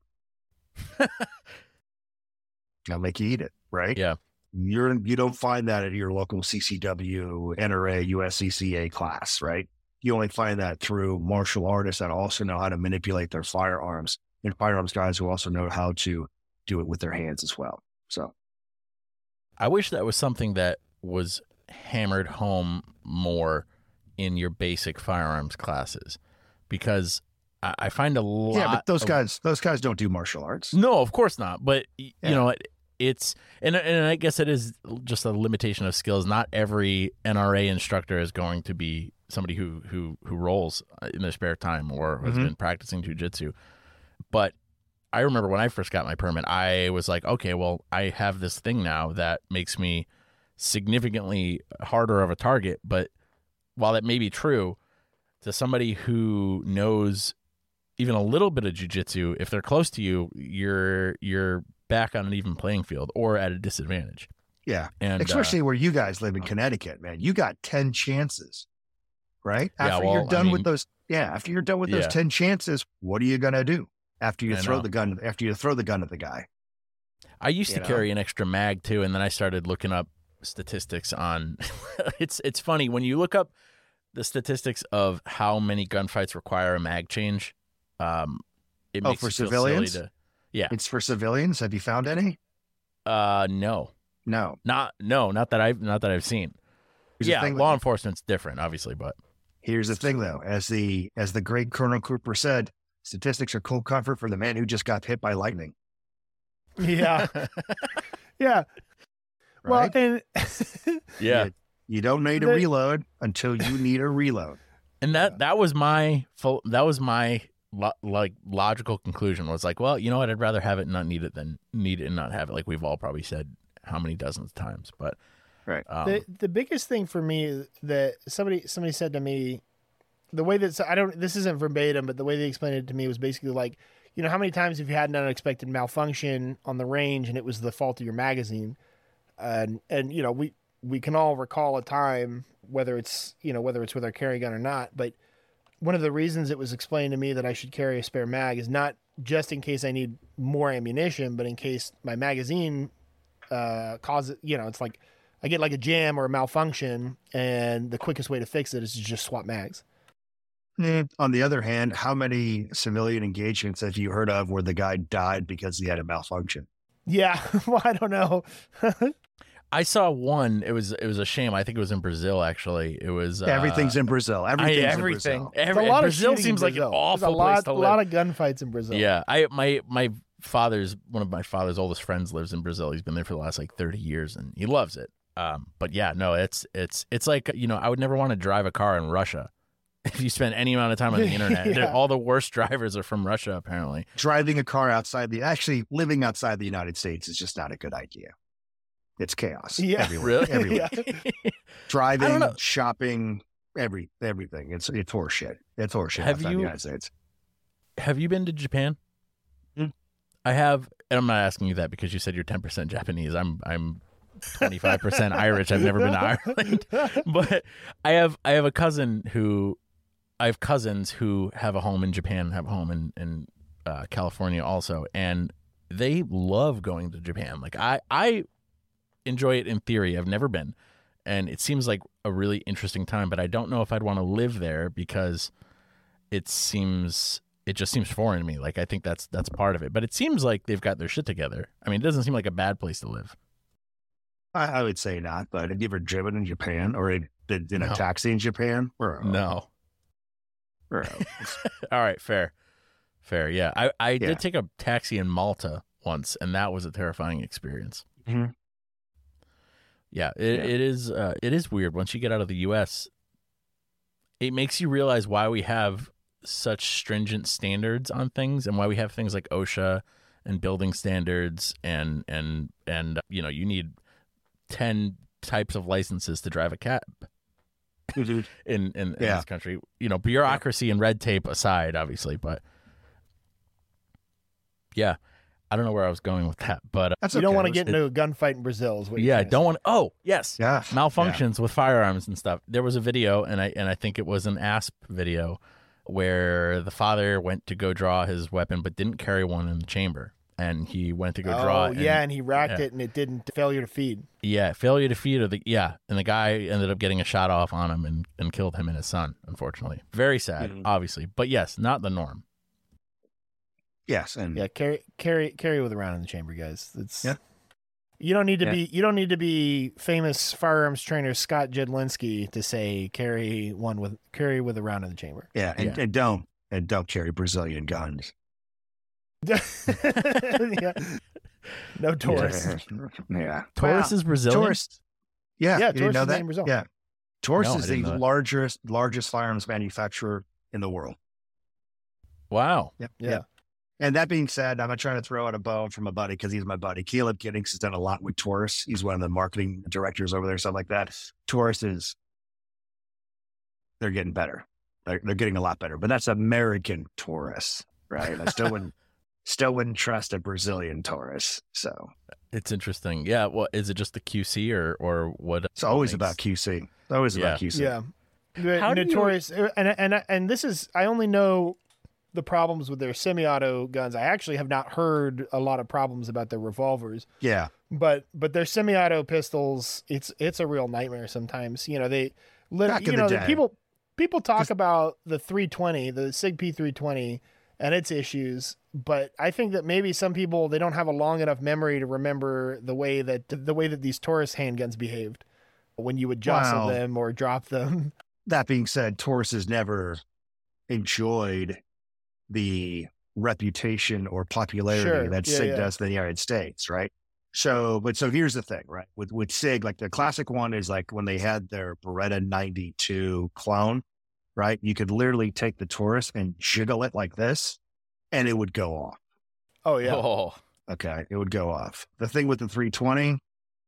I'll make you eat it, right? Yeah. You don't find that at your local CCW, NRA, USCCA class, right? You only find that through martial artists that also know how to manipulate their firearms, and firearms guys who also know how to do it with their hands as well. So I wish that was something that was hammered home more in your basic firearms classes, because I find a lot. Yeah, but those guys don't do martial arts. No, of course not. But it's and I guess it is just a limitation of skills. Not every NRA instructor is going to be somebody who rolls in their spare time or has been practicing jiu-jitsu. But I remember when I first got my permit, I was like, okay, well, I have this thing now that makes me significantly harder of a target. But while that may be true, to somebody who knows even a little bit of jujitsu, if they're close to you, you're back on an even playing field or at a disadvantage. Yeah. And especially where you guys live in Connecticut, man. You got 10 chances, right? After you're done with those, after you're done with those 10 chances, what are you going to do after you throw the gun at the guy? I used to carry an extra mag too, and then I started looking up statistics on it's funny when you look up the statistics of how many gunfights require a mag change. It makes for you feel civilians? silly to, It's for civilians. Have you found any? No, not that I've seen. Law enforcement's different, obviously, but here's the thing, though. As the great Colonel Cooper said, statistics are cold comfort for the man who just got hit by lightning. Yeah, yeah. Right? Well, and you don't need a reload until you need a reload. And that was my logical conclusion was like, well, you know what? I'd rather have it and not need it than need it and not have it. Like we've all probably said how many dozens of times, but right. The biggest thing for me that somebody said to me, the way that this isn't verbatim, but the way they explained it to me was basically like, how many times have you had an unexpected malfunction on the range and it was the fault of your magazine? And we can all recall a time, whether it's with our carry gun or not, but one of the reasons it was explained to me that I should carry a spare mag is not just in case I need more ammunition, but in case my magazine causes, it's like I get like a jam or a malfunction, and the quickest way to fix it is to just swap mags. On the other hand, how many civilian engagements have you heard of where the guy died because he had a malfunction? Yeah, well, I don't know. I saw one. It was a shame. I think it was in Brazil. Actually, it was everything's in Brazil. Everything. Brazil seems like an awful place to live. A lot of gunfights in Brazil. Yeah, my one of my father's oldest friends lives in Brazil. He's been there for the last 30 years, and he loves it. But yeah, no, it's like I would never want to drive a car in Russia. If you spend any amount of time on the internet, all the worst drivers are from Russia. Apparently, driving a car living outside the United States is just not a good idea. It's chaos. Everywhere. Really? Everywhere. Driving, shopping, everything. It's horseshit. It's horseshit outside the United States. Have you been to Japan? I have, and I'm not asking you that because you said you're 10% Japanese. I'm 25% Irish. I've never been to Ireland, but I have cousins who have a home in Japan, have a home in California also, and they love going to Japan. Like I enjoy it in theory. I've never been, and it seems like a really interesting time, but I don't know if I'd want to live there because it just seems foreign to me. Like I think that's part of it, but it seems like they've got their shit together. I mean, it doesn't seem like a bad place to live. I would say not, but have you ever driven in Japan or been in a taxi in Japan? No. All right, fair. Yeah, I did take a taxi in Malta once, and that was a terrifying experience. Mm-hmm. Yeah, it is weird. Once you get out of the U.S., it makes you realize why we have such stringent standards on things, and why we have things like OSHA and building standards, and you need 10 types of licenses to drive a cab. in this country, bureaucracy and red tape aside, obviously, but yeah, I don't know where I was going with that, but you don't want to get into a gunfight in Brazil, is what you're saying. Don't want. Oh, yes, malfunctions with firearms and stuff. There was a video, and I think it was an ASP video where the father went to go draw his weapon, but didn't carry one in the chamber. And he went to go draw it. And he racked it, and it didn't. Failure to feed. Yeah, failure to feed. And the guy ended up getting a shot off on him and killed him and his son, unfortunately. Very sad, obviously. But yes, not the norm. Yes, and carry with around in the chamber, guys. You don't need to be famous firearms trainer Scott Jedlinski to say carry with around in the chamber. Yeah, and don't carry Brazilian guns. No Taurus. Yeah. Taurus is Brazilian? Taurus. Yeah. Yeah, you didn't Taurus know is that? in Brazil. Yeah. Taurus is the largest firearms manufacturer in the world. Wow. Yep. Yeah. And that being said, I'm not trying to throw out a bone from a buddy because he's my buddy. Caleb Giddings has done a lot with Taurus. He's one of the marketing directors over there, something like that. Taurus they're getting better. They're getting a lot better, but that's American Taurus, right? I still wouldn't trust a Brazilian Taurus. So It's interesting. Yeah. Well, is it just the QC or what? it's always about QC. Always about QC. Yeah. How do you- Notorious, and this is, I only know the problems with their semi-auto guns. I actually have not heard a lot of problems about their revolvers, Yeah. but their semi-auto pistols, it's a real nightmare sometimes. You know, Back in the day. people talk about the 320, the SIG P320 and its issues, but I think that maybe some people, they don't have a long enough memory to remember the way that these Taurus handguns behaved when you would jostle them or drop them. That being said, Taurus has never enjoyed the reputation or popularity that SIG does in the United States, right? So here's the thing, right? With SIG, like the classic one is like when they had their Beretta 92 clone, right? You could literally take the Taurus and jiggle it like this, and it would go off. Oh yeah. Oh, Okay, it would go off. The thing with the 320,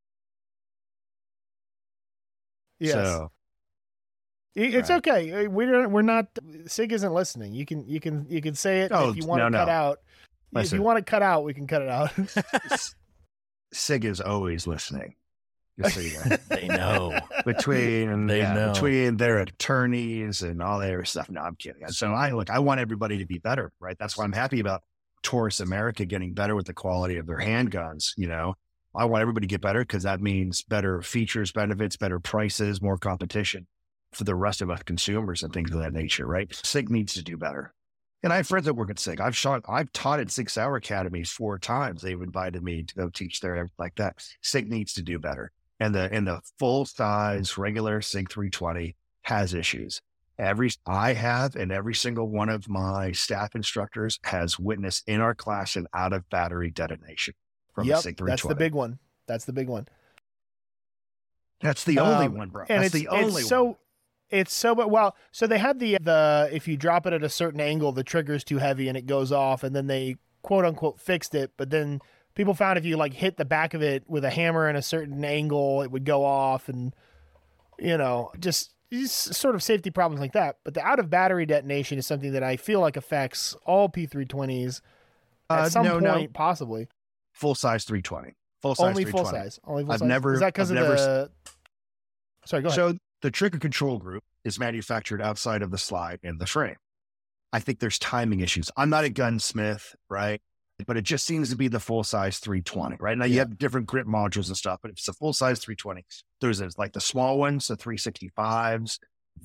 Yes. so It's Right. okay. We're not. SIG isn't listening. You can say it Oh, if you want to no. cut out. If Listen. you want to cut out, we can cut it out. SIG is always listening. Just so you know. they know. between They know. between their attorneys and all their stuff. No, I'm kidding. So I want everybody to be better, right? That's why I'm happy about Taurus America getting better with the quality of their handguns. You know, I want everybody to get better because that means better features, benefits, better prices, more competition for the rest of us consumers and things of that nature, right? SIG needs to do better. And I have friends that work at SIG. I've taught at 6 Hour Academies 4 times. They've invited me to go teach there like that. SIG needs to do better. And the full size regular SIG 320 has issues. I have, and every single one of my staff instructors has witnessed in our class an out of battery detonation from a SIG 320. That's the big one. That's the big one. That's the only one, bro. And That's the only one. It's so, but well, so they had the if you drop it at a certain angle, the trigger's too heavy and it goes off, and then they quote unquote fixed it. But then people found if you like hit the back of it with a hammer in a certain angle, it would go off, and just sort of safety problems like that. But the out of battery detonation is something that I feel like affects all P320s at some point, possibly. Full size 320. Full size Only 320. full size. Only full I've size. never- Is that because I've of never the? Sorry, go ahead. So the trigger control group is manufactured outside of the slide and the frame. I think there's timing issues. I'm not a gunsmith, right? But it just seems to be the full size 320, right? Now you have different grip modules and stuff, but if it's a full size 320, there's like the small ones, the 365s,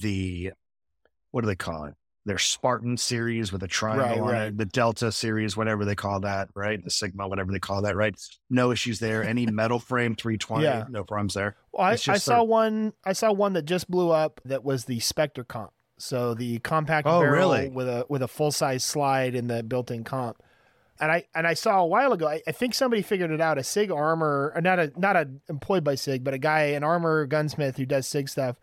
what do they call it? Their Spartan series with a triangle on it, the Delta series, whatever they call that, right? The Sigma, whatever they call that, right? No issues there. Any metal frame 320, no problems there. Well, I saw one that just blew up that was the Spectre comp. So the compact barrel with a full size slide in the built-in comp. And I saw a while ago, I think somebody figured it out, a SIG armor, not a employed by SIG, but a guy, an armor gunsmith who does SIG stuff.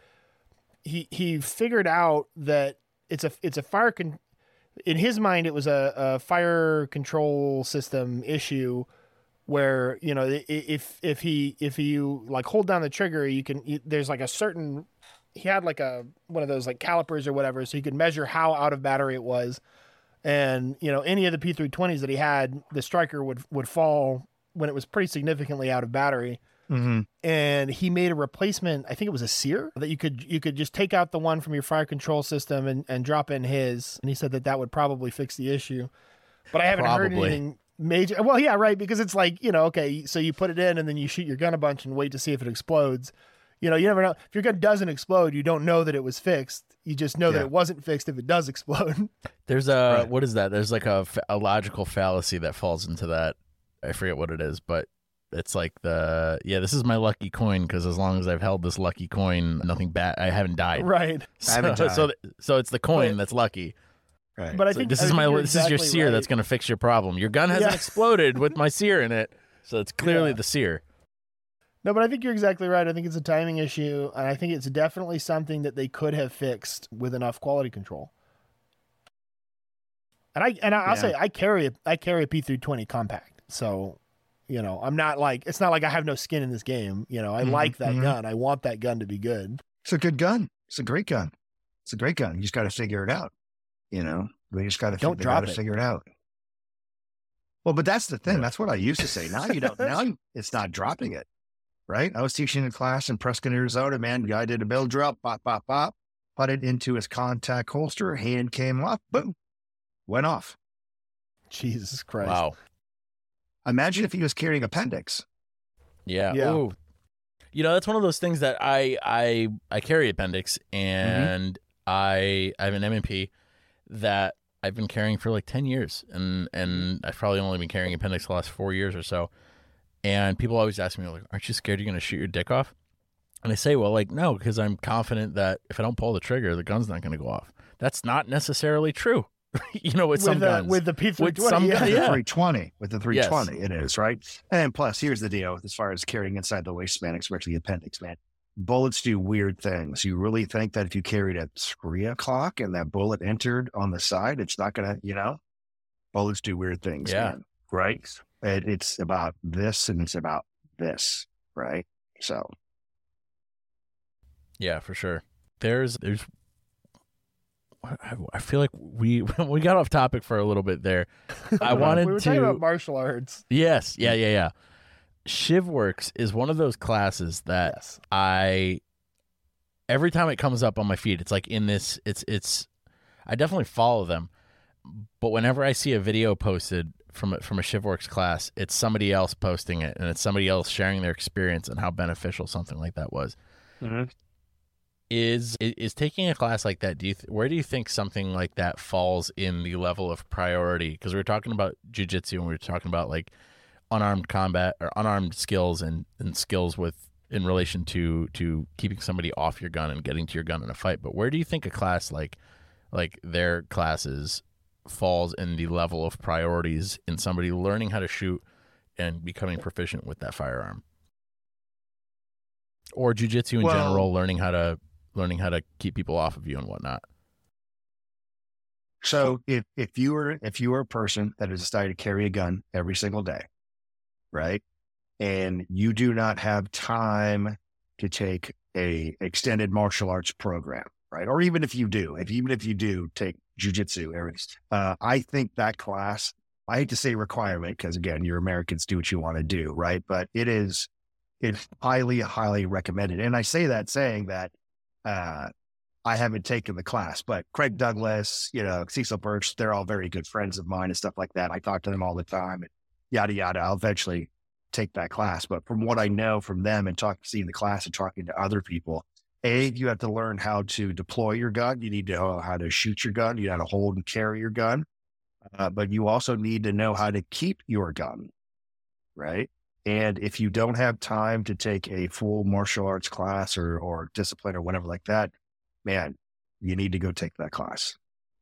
He figured out that it's a fire in his mind, it was a fire control system issue where, if you like hold down the trigger, there's like a certain, he had like one of those like calipers or whatever, so you could measure how out of battery it was. And, any of the P320s that he had, the striker would fall when it was pretty significantly out of battery. Mm-hmm. And he made a replacement, I think it was a sear, that you could just take out the one from your fire control system and drop in his. And he said that would probably fix the issue. But I haven't heard anything major. Well, yeah, right. Because it's like, okay, so you put it in and then you shoot your gun a bunch and wait to see if it explodes. You never know. If your gun doesn't explode, you don't know that it was fixed. You just know that it wasn't fixed if it does explode. There's what is that? There's like a logical fallacy that falls into that. I forget what it is, but it's like this is my lucky coin because as long as I've held this lucky coin, nothing bad. I haven't died. Right. I haven't died. So it's the coin that's lucky. Right. But I think this is your sear that's going to fix your problem. Your gun hasn't exploded with my sear in it, so it's clearly the sear. No, but I think you're exactly right. I think it's a timing issue, and I think it's definitely something that they could have fixed with enough quality control. And I'll say I carry a P320 compact, so I'm not like, it's not like I have no skin in this game. I like that gun. I want that gun to be good. It's a good gun. It's a great gun. It's a great gun. You just got to figure it out. You know, we just got Don't to drop it. figure it out. Well, but that's the thing. That's what I used to say. Now you don't. Now it's not dropping it, right? I was teaching a class in Prescott, Arizona. Man, guy did a bill drop, pop, pop, pop, put it into his contact holster. Hand came off, boom, went off. Jesus Christ. Wow. Imagine if he was carrying appendix. Yeah. Yeah. Ooh. You know, that's one of those things that I carry appendix, and I have an M&P that I've been carrying for like 10 years, and I've probably only been carrying appendix the last 4 years or so. And people always ask me, like, aren't you scared you're going to shoot your dick off? And I say, well, like, no, because I'm confident that if I don't pull the trigger, the gun's not going to go off. That's not necessarily true. You know, with some guns. With the P320. With some yeah. guns, The yeah. 320 with the 320, Yes. it is, right? And plus, here's the deal as far as carrying inside the waistband, especially the appendix, man. Bullets do weird things. You really think that if you carried a 3 o'clock and that bullet entered on the side, it's not going to, you know, bullets do weird things, Yeah. man, right? It's about this and it's about this, right? So, Yeah, for sure. There's I feel like we got off topic for a little bit there. I wanted we were to talking about martial arts. Yes. Yeah. ShivWorks is one of those classes that Yes. every time it comes up on my feed, it's like in this, it's, I definitely follow them, but whenever I see a video posted from a ShivWorks class, it's somebody else posting it, and it's somebody else sharing their experience and how beneficial something like that was. Is taking a class like that, where do you think something like that falls in the level of priority? Because we were talking about jiu-jitsu, and we were talking about like unarmed combat or unarmed skills and skills in relation to keeping somebody off your gun and getting to your gun in a fight. But where do you think a class like their classes falls in the level of priorities in somebody learning how to shoot and becoming proficient with that firearm? Or jiu-jitsu in general, learning how to keep people off of you and whatnot. So if you were a person that has decided to carry a gun every single day, right, and you do not have time to take a extended martial arts program, right, or even if you do, take jiu-jitsu areas, I think that class, I hate to say requirement because again, you're Americans, do what you want to do, right? But it's highly, highly recommended, and I say that saying that. I haven't taken the class, but Craig Douglas, you know, Cecil Birch, they're all very good friends of mine and stuff like that. I talk to them all the time and yada, yada. I'll eventually take that class. But from what I know from them and seeing the class and talking to other people, you have to learn how to deploy your gun. You need to know how to shoot your gun. You know how to hold and carry your gun. But you also need to know how to keep your gun, right? And if you don't have time to take a full martial arts class or discipline or whatever like that, man, you need to go take that class.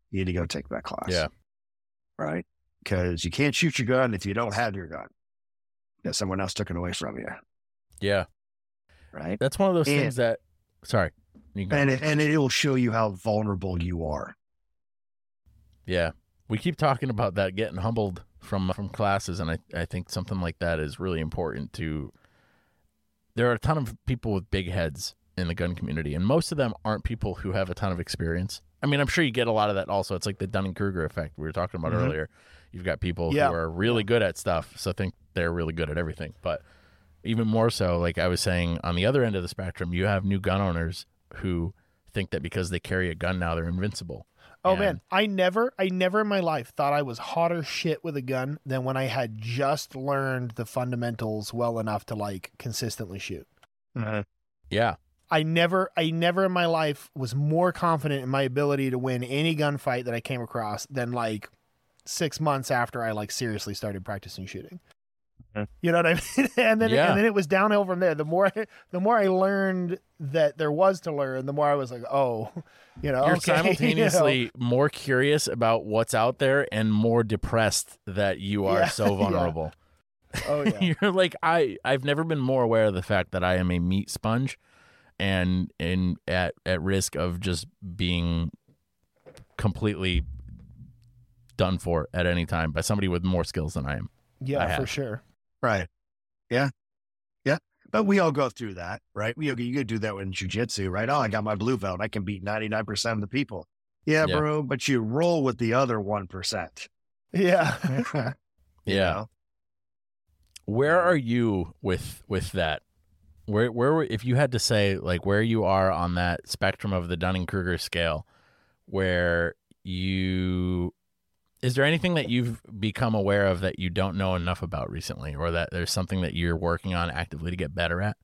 Yeah. Right? Because you can't shoot your gun if you don't have your gun. Because someone else took it away from you. Yeah. Right? That's one of those things that, sorry. You can go. And it will show you how vulnerable you are. Yeah. We keep talking about that, getting humbled from classes, and I think something like that is really important to. There are a ton of people with big heads in the gun community, and most of them aren't people who have a ton of experience. I mean, I'm sure you get a lot of that also. It's like the Dunning-Kruger effect we were talking about earlier. You've got people who are really good at stuff, so think they're really good at everything. But even more so, like I was saying, on the other end of the spectrum, you have new gun owners who think that because they carry a gun now, they're invincible. Oh man, I never in my life thought I was hotter shit with a gun than when I had just learned the fundamentals well enough to like consistently shoot. Yeah. I never in my life was more confident in my ability to win any gunfight that I came across than like 6 months after I like seriously started practicing shooting. You know what I mean? And then it was downhill from there. The more I learned that there was to learn, the more I was like, oh, you know, you're okay, simultaneously more curious about what's out there and more depressed that you are so vulnerable. Oh yeah. You're like, I've never been more aware of the fact that I am a meat sponge and at risk of just being completely done for at any time by somebody with more skills than I am. Yeah, for sure. Right. Yeah. Yeah. But we all go through that, right? You could do that in jiu-jitsu, right? Oh, I got my blue belt. I can beat 99% of the people. Yeah, Yeah. bro, but you roll with the other 1%. Yeah. You know? Where are you with that? Where if you had to say like where you are on that spectrum of the Dunning-Kruger scale, where you is there anything that you've become aware of that you don't know enough about recently, or that there's something that you're working on actively to get better at?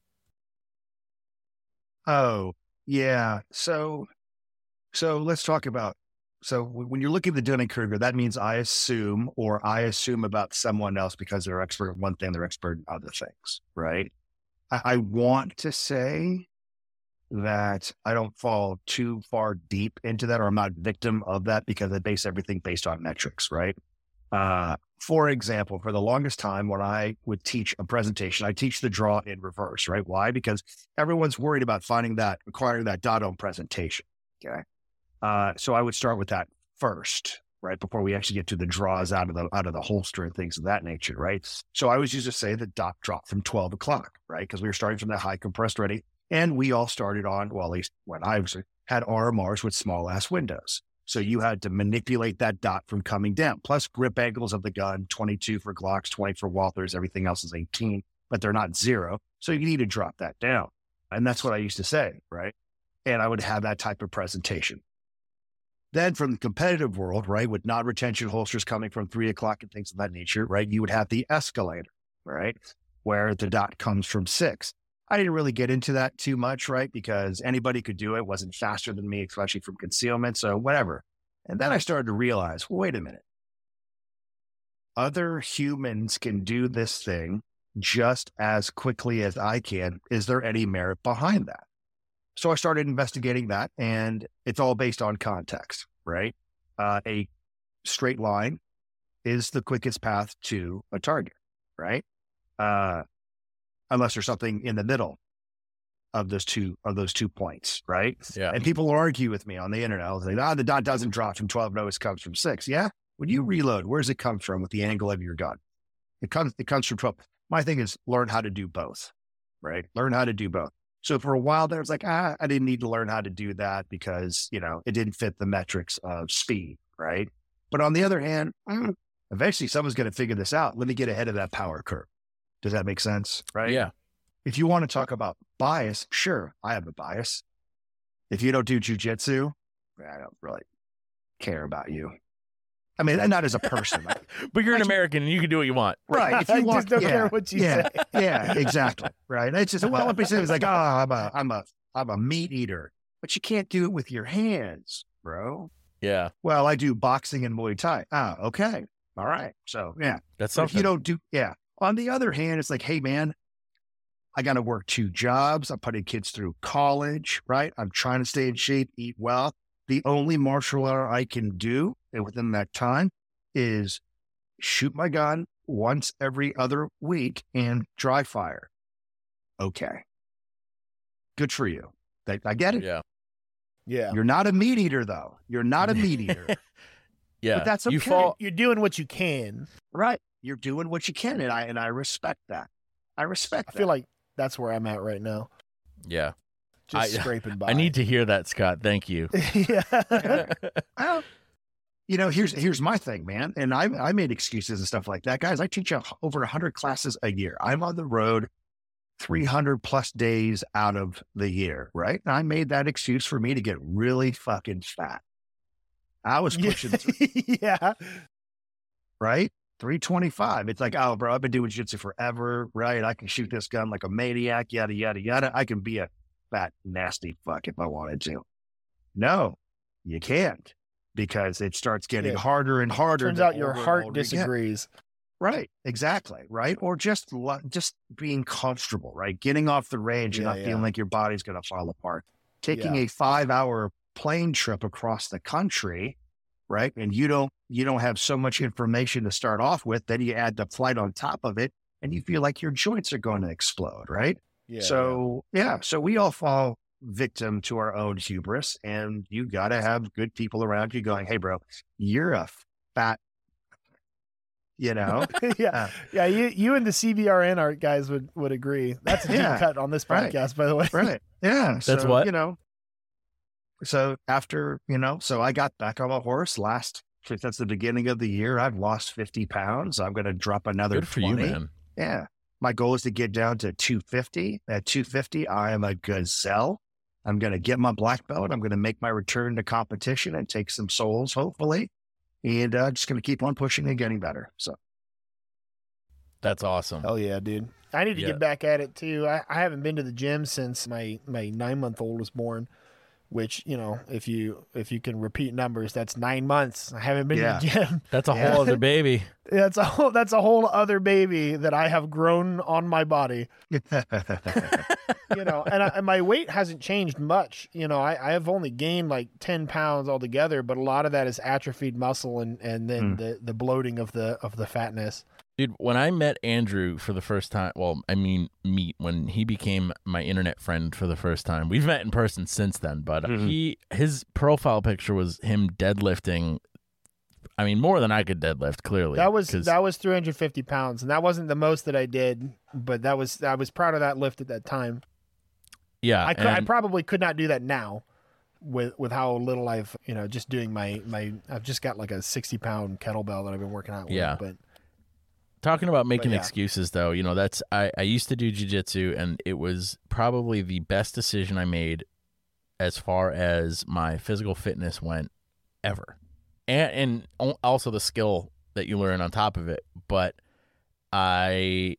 Oh, yeah. So let's talk about, so when you're looking at the Dunning-Kruger, that means I assume about someone else because they're expert at one thing, they're expert in other things, right? I want to say that I don't fall too far deep into that, or I'm not victim of that because I base everything based on metrics, right? For example, for the longest time when I would teach a presentation, I teach the draw in reverse, right? Why? Because everyone's worried about acquiring that dot on presentation, okay? So I would start with that first, right? Before we actually get to the draws out of the holster and things of that nature, right? So I always used to say the dot drop from 12 o'clock, right? Because we were starting from that high compressed ready. And we all started on, well, at least when I had RMRs with small ass windows. So you had to manipulate that dot from coming down, plus grip angles of the gun, 22 for Glocks, 20 for Walthers, everything else is 18, but they're not 0. So you need to drop that down. And that's what I used to say, right? And I would have that type of presentation. Then from the competitive world, right, with non-retention holsters coming from 3 o'clock and things of that nature, right, you would have the escalator, right, where the dot comes from 6. I didn't really get into that too much, right, because anybody could do it, wasn't faster than me, especially from concealment, so whatever. And then I started to realize, well, wait a minute. Other humans can do this thing just as quickly as I can. Is there any merit behind that? So I started investigating that, and it's all based on context, right? A straight line is the quickest path to a target, right? Unless there's something in the middle of those two points, right? Yeah. And people will argue with me on the internet. I'll say, the dot doesn't drop from 12, no, it comes from 6. Yeah? When you reload, where does it come from with the angle of your gun? It comes from 12. My thing is learn how to do both, right? Learn how to do both. So for a while there, I was like, I didn't need to learn how to do that because, it didn't fit the metrics of speed, right? But on the other hand, eventually someone's going to figure this out. Let me get ahead of that power curve. Does that make sense? Right? Yeah. If you want to talk about bias, sure, I have a bias. If you don't do jujitsu, I don't really care about you. I mean, not as a person. But you're an American and you can do what you want. Right. If you want, just don't care what you say. Yeah, exactly. Right. It's just, well, it's like, I'm a meat eater, but you can't do it with your hands, bro. Yeah. Well, I do boxing and Muay Thai. Okay. All right. So yeah, That's but something. if you don't do, yeah. On the other hand, it's like, hey man, I got to work 2 jobs. I'm putting kids through college, right? I'm trying to stay in shape, eat well. The only martial art I can do within that time is shoot my gun once every other week and dry fire. Okay. Good for you. I get it. Yeah. Yeah. You're not a meat eater, though. You're not a meat eater. Yeah. But that's okay. You fall. You're doing what you can. Right. You're doing what you can. And I respect that. I feel like that's where I'm at right now. Yeah. Just scraping by. I need to hear that, Scott. Thank you. Yeah. Well, here's my thing, man. And I made excuses and stuff like that. Guys, I teach over 100 classes a year. I'm on the road 300 plus days out of the year, right? And I made that excuse for me to get really fucking fat. I was pushing, Yeah. right? 325. It's like, oh, bro, I've been doing jiu-jitsu forever, right? I can shoot this gun like a maniac, yada, yada, yada. I can be a fat, nasty fuck if I wanted to. No, you can't, because it starts getting harder and harder. Turns out your heart disagrees. Right. Exactly. Right. Or just being comfortable, right? Getting off the range and not feeling like your body's going to fall apart. Taking a 5-hour plane trip across the country, right? And you don't have so much information to start off with. Then you add the flight on top of it and you feel like your joints are going to explode, right? Yeah. So we all fall victim to our own hubris, and you got to have good people around you going, hey, bro, you're a fat Yeah, yeah. You and the CBRN art guys would agree. That's a deep cut on this Right. podcast, by the way. Right. Yeah. That's what? So after, so I got back on my horse since the beginning of the year, I've lost 50 pounds. I'm going to drop another Good for 20. you, man. Yeah. My goal is to get down to 250. At 250, I am a gazelle. I'm going to get my black belt. I'm going to make my return to competition and take some souls, hopefully. And just going to keep on pushing and getting better. So That's awesome. Oh yeah, dude. I need to Yeah. get back at it too. I haven't been to the gym since my 9-month-old was born, which, if you can repeat numbers, that's 9 months. I haven't been to the gym. That's a Yeah. whole other baby. That's a whole other baby that I have grown on my body. And my weight hasn't changed much. I have only gained like 10 pounds altogether, but a lot of that is atrophied muscle and then the bloating of the fatness. Dude, when I met Andrew for the first time, when he became my internet friend for the first time, we've met in person since then, but his profile picture was him deadlifting. I mean, more than I could deadlift, clearly. That was 350 pounds, and that wasn't the most that I did, but I was proud of that lift at that time. Yeah. I probably could not do that now with how little I've, just doing I've just got like a 60-pound kettlebell that I've been working out with. Yeah. But Talking about making yeah. excuses, though, I used to do jiu-jitsu, and it was probably the best decision I made as far as my physical fitness went ever. And also the skill that you learn on top of it. But I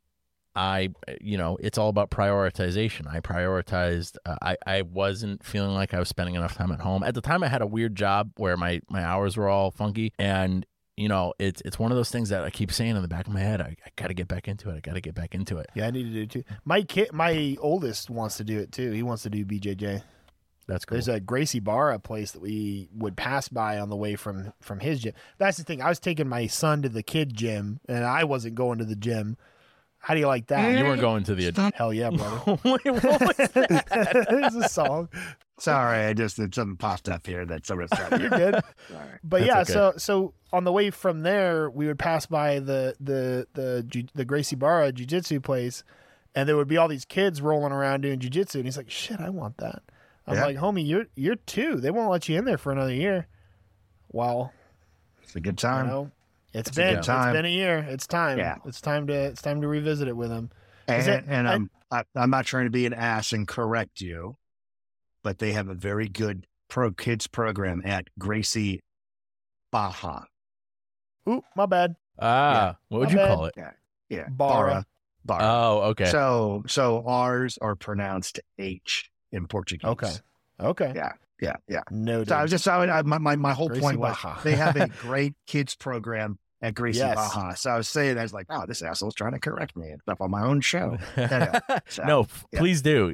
it's all about prioritization. I prioritized, I wasn't feeling like I was spending enough time at home. At the time, I had a weird job where my hours were all funky, and it's one of those things that I keep saying in the back of my head. I got to get back into it. yeah, I need to do it too. My oldest wants to do it too. He wants to do BJJ. That's cool. There's a Gracie Barra place that we would pass by on the way from his gym. That's the thing. I was taking my son to the kid gym, and I wasn't going to the gym. How do you like that? You weren't going to the... Hell yeah, brother. Wait, what was that? There's a song. Sorry, something popped up here that someone said. You're good. Sorry. But That's yeah, okay. so on the way from there, we would pass by the Gracie Barra jiu-jitsu place, and there would be all these kids rolling around doing jiu-jitsu, and he's like, "Shit, I want that." I'm Yeah. like, "Homie, you're 2. They won't let you in there for another year." Well, It's a good time. it's a been good time. it's been a year. It's time. Yeah. It's time to revisit it with him. I'm not trying to be an ass and correct you, but they have a very good pro kids program at Gracie Baja. Ooh, my bad. What would My you bad. call it? Yeah, Barra. Barra. Oh, okay. So ours are pronounced H in Portuguese. Okay. Yeah. No. So I was my whole Gracie point was Baja. they have a great kids program at Gracie Yes. Baja. So I was saying, I was like, oh, this asshole's trying to correct me and stuff on my own show. Anyway, so, No, yeah. please do.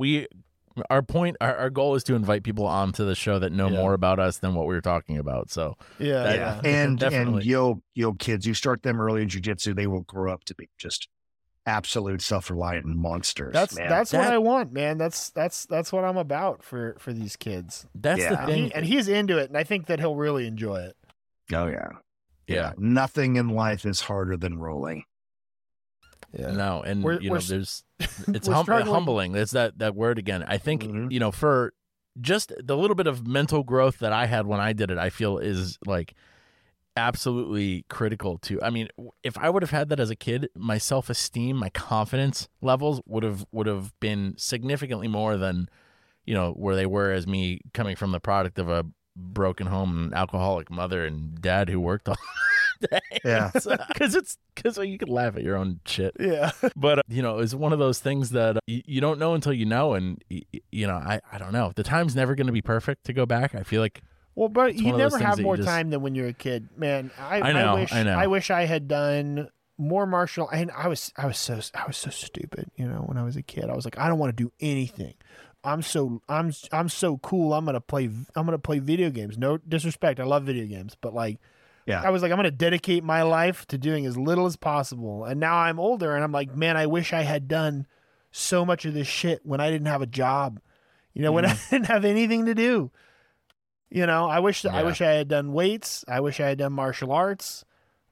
Our goal is to invite people onto the show that know more about us than what we were talking about. So Yeah. Yeah. And Definitely. you'll kids, you start them early in jiu-jitsu, they will grow up to be just absolute self-reliant monsters. man. That's what I want, man. That's what I'm about for these kids. that's the Yeah. thing. And he's into it, and I think that he'll really enjoy it. Oh yeah. Yeah. Nothing in life is harder than rolling. Yeah. No, and We're- there's it's we're struggling. humbling. It's that word again. I think Mhm. For just the little bit of mental growth that I had when I did it, I feel is like absolutely critical to. I mean, if I would have had that as a kid, my self-esteem, my confidence levels would have been significantly more than where they were as me coming from the product of a broken home and alcoholic mother and dad who worked all day. Yeah. Because you can laugh at your own shit. Yeah. But, it's one of those things that you don't know until you know. And, I don't know. The time's never going to be perfect to go back. I feel like. Well, but It's you one of those never things have that you more just- time than when you're a kid, man. I know. I wish I had done more martial. And I was so stupid. When I was a kid, I was like, I don't want to do anything. I'm so cool. I'm gonna play video games. No disrespect. I love video games, but like. Yeah. I was like, I'm going to dedicate my life to doing as little as possible. And now I'm older and I'm like, man, I wish I had done so much of this shit when I didn't have a job, when I didn't have anything to do. I wish I had done weights. I wish I had done martial arts.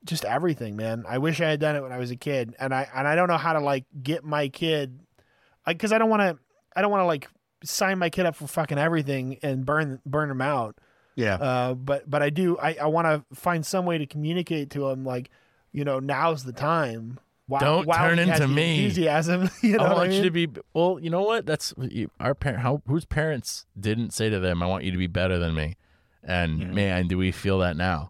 just everything, man. I wish I had done it when I was a kid, and I don't know how to like get my kid, because I don't want to like sign my kid up for fucking everything and burn him out. Yeah. But I do. I want to find some way to communicate to him, like, now's the time. Don't turn he has into the me. Enthusiasm. I want you to be. Well, you know what? That's our parent. Whose parents didn't say to them, "I want you to be better than me," and man, do we feel that now?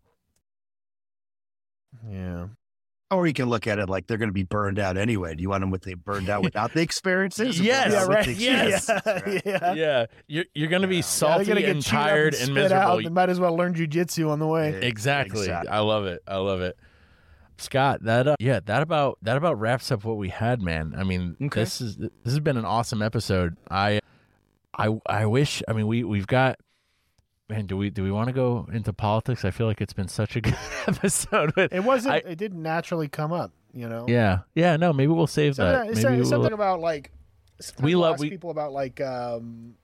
Yeah. Or you can look at it like they're going to be burned out anyway. Do you want them with they burned out without the experiences? Yes. Yeah, right. Yes. Yeah. You're going to be salty they're gonna and tired and miserable. Out. They might as well learn jujitsu on the way. Exactly. I love it. Scott, that about wraps up what we had, man. I mean, this has been an awesome episode. I wish. I mean, we've got. Man, do we want to go into politics? I feel like it's been such a good episode. But it wasn't. It didn't naturally come up, Yeah. No, maybe we'll save that. Maybe something about like. We love people about like getting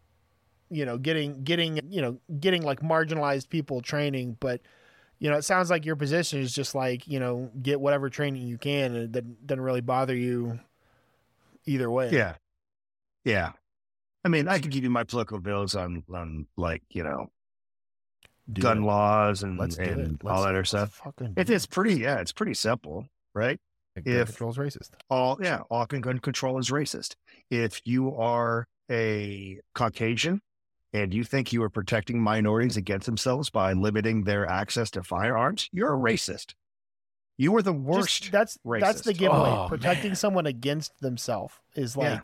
like marginalized people training, but it sounds like your position is just like get whatever training you can, and it doesn't really bother you either way. Yeah. I mean, I could give you my political views on like gun laws and all that other stuff. It's pretty simple, right? Gun control is racist. All gun control is racist. If you are a Caucasian and you think you are protecting minorities against themselves by limiting their access to firearms, you're a racist. You are the worst. That's the giveaway. Oh, protecting someone against themselves is like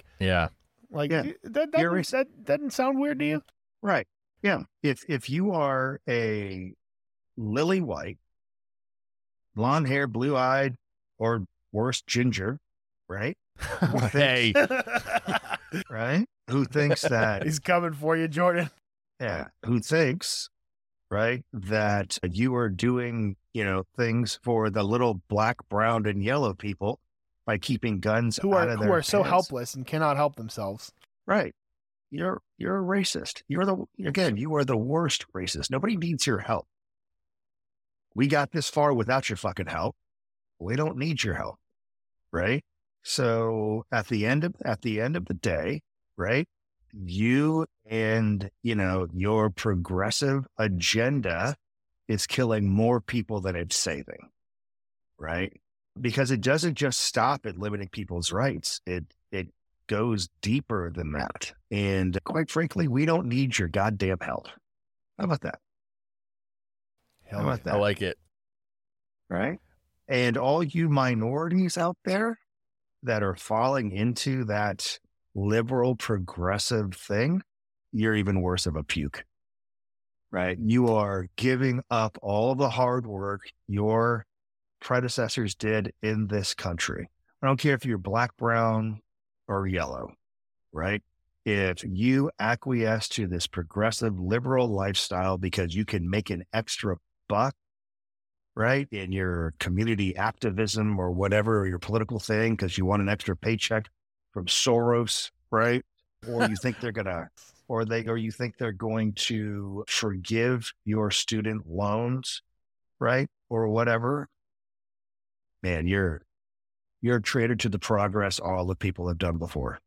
that doesn't sound weird to you, right? Yeah. If you are a lily white, blonde hair, blue eyed, or worse, ginger, right? Hey. Right? Who thinks that he's coming for you, Jordan? Yeah. Who thinks, right, that you are doing, things for the little black, brown, and yellow people by keeping guns who out of their are so hands. helpless and cannot help themselves. Right. You're a racist. You are the worst racist. Nobody needs your help. We got this far without your fucking help. We don't need your help. Right? So at the end of the day, right? You and, your progressive agenda is killing more people than it's saving. Right? Because it doesn't just stop at limiting people's rights. It goes deeper than that. And quite frankly, we don't need your goddamn help. How about that? How about that? I like it. Right? And all you minorities out there that are falling into that liberal progressive thing, you're even worse of a puke. Right? You are giving up all the hard work your predecessors did in this country. I don't care if you're black, brown, or yellow, right? If you acquiesce to this progressive liberal lifestyle because you can make an extra buck, right, in your community activism or whatever, or your political thing, because you want an extra paycheck from Soros, right? Or you think they're gonna, or you think they're going to forgive your student loans, right, or whatever. Man, you're a traitor to the progress all the people have done before.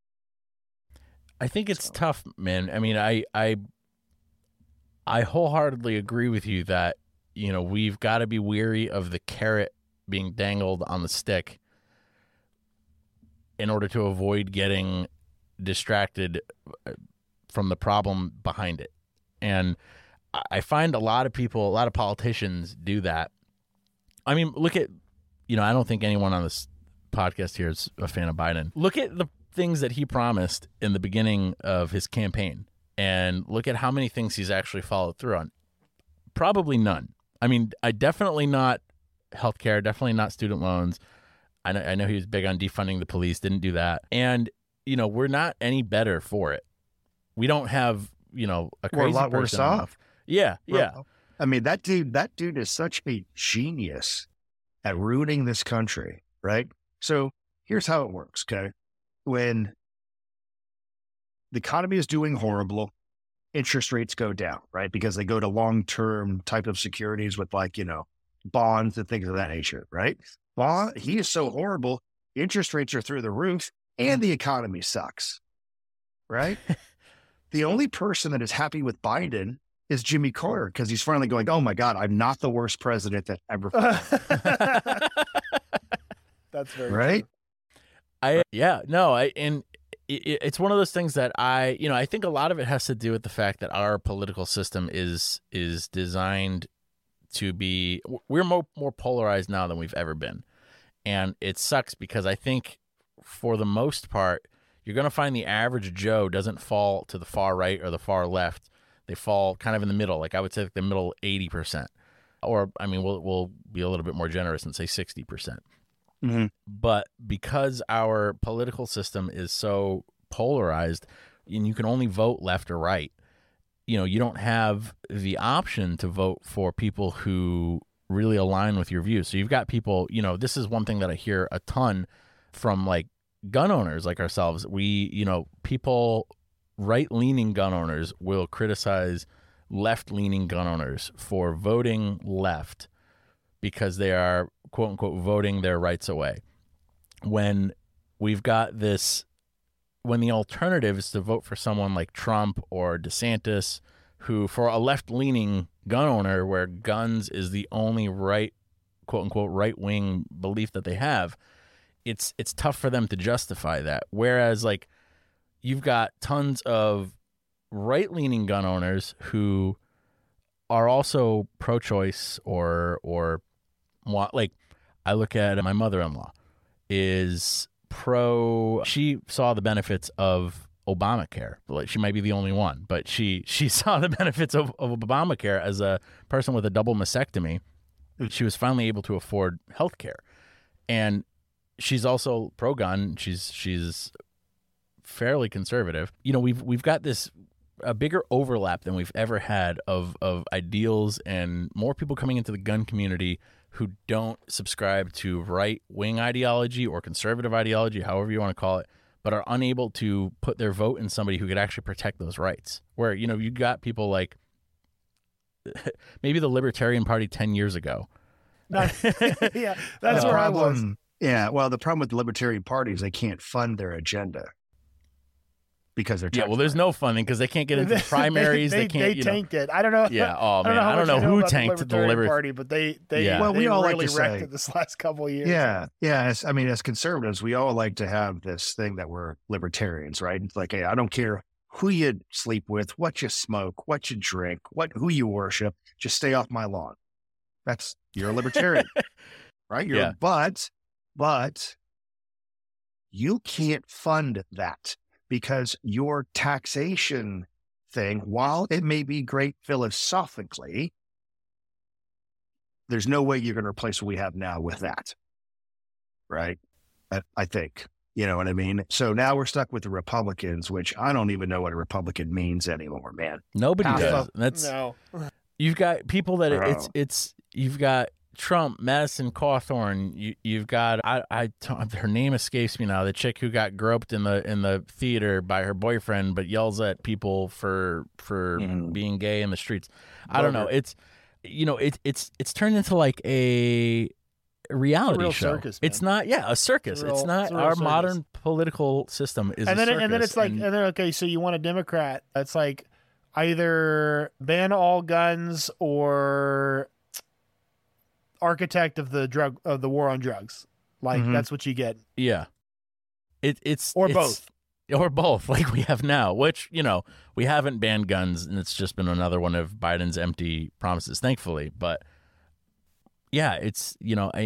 I think it's tough, man. I mean, I wholeheartedly agree with you that, we've got to be weary of the carrot being dangled on the stick in order to avoid getting distracted from the problem behind it. And I find a lot of politicians do that. I mean, look at, I don't think anyone on this podcast here is a fan of Biden. Look at the things that he promised in the beginning of his campaign and look at how many things he's actually followed through on. Probably none. I mean, definitely not healthcare, definitely not student loans. I know he was big on defunding the police, didn't do that. And, we're not any better for it. We don't have, a crazy we're a lot worse person off. enough. Yeah. I mean, that dude is such a genius at ruining this country, right? So here's how it works, okay? When the economy is doing horrible, interest rates go down, right? Because they go to long-term type of securities with like, bonds and things of that nature, right? He is so horrible. Interest rates are through the roof and the economy sucks, right? The only person that is happy with Biden is Jimmy Carter, because he's finally going, oh my God, I'm not the worst president that ever. That's very right. true. It's one of those things that I think a lot of it has to do with the fact that our political system is designed to be, we're more polarized now than we've ever been. And it sucks because I think for the most part, you're going to find the average Joe doesn't fall to the far right or the far left. They fall kind of in the middle. Like I would say like the middle 80%, or I mean, we'll be a little bit more generous and say 60%. Mm-hmm. But because our political system is so polarized and you can only vote left or right, you don't have the option to vote for people who really align with your views. So you've got people, this is one thing that I hear a ton from like gun owners like ourselves. People, right-leaning gun owners will criticize left-leaning gun owners for voting left because they are, quote unquote, voting their rights away. When we've got this, when the alternative is to vote for someone like Trump or DeSantis, who for a left-leaning gun owner where guns is the only right, quote unquote, right-wing belief that they have, it's tough for them to justify that. Whereas like you've got tons of right-leaning gun owners who are also pro-choice or want, like I look at my mother-in-law is she saw the benefits of Obamacare. Like she might be the only one, but she saw the benefits of Obamacare as a person with a double mastectomy. She was finally able to afford health care. And she's also pro-gun. She's fairly conservative. We've got a bigger overlap than we've ever had of ideals, and more people coming into the gun community who don't subscribe to right-wing ideology or conservative ideology, however you want to call it, but are unable to put their vote in somebody who could actually protect those rights. Where, you got people like maybe the Libertarian Party 10 years ago. Yeah, that's where I was. Yeah, well, the problem with the Libertarian Party is they can't fund their agenda because they're there's no funding because they can't get into primaries. they can't. They tanked it. I don't know. Yeah. Oh man, I don't know who tanked the Libertarian Party, but they well, we all really like to wrecked say it this last couple of years. Yeah. As conservatives, we all like to have this thing that we're libertarians, right? It's like, hey, I don't care who you sleep with, what you smoke, what you drink, who you worship. Just stay off my lawn. You're a libertarian, right? But you can't fund that because your taxation thing, while it may be great philosophically, there's no way you're going to replace what we have now with that. Right. I think, you know what I mean? So now we're stuck with the Republicans, which I don't even know what a Republican means anymore, man. Nobody does. You've got people that you've got Trump, Madison Cawthorn. You've got her name escapes me now. The chick who got groped in the theater by her boyfriend, but yells at people for being gay in the streets. I don't know. It's turned into like a reality show. Circus, man. It's not, a circus. It's not our circus. Modern political system is. And then it's like, okay, so you want a Democrat? It's like either ban all guns or architect of the war on drugs. Like that's what you get. Yeah. It's both. Or both, like we have now, which, we haven't banned guns, and it's just been another one of Biden's empty promises, thankfully. But yeah, it's,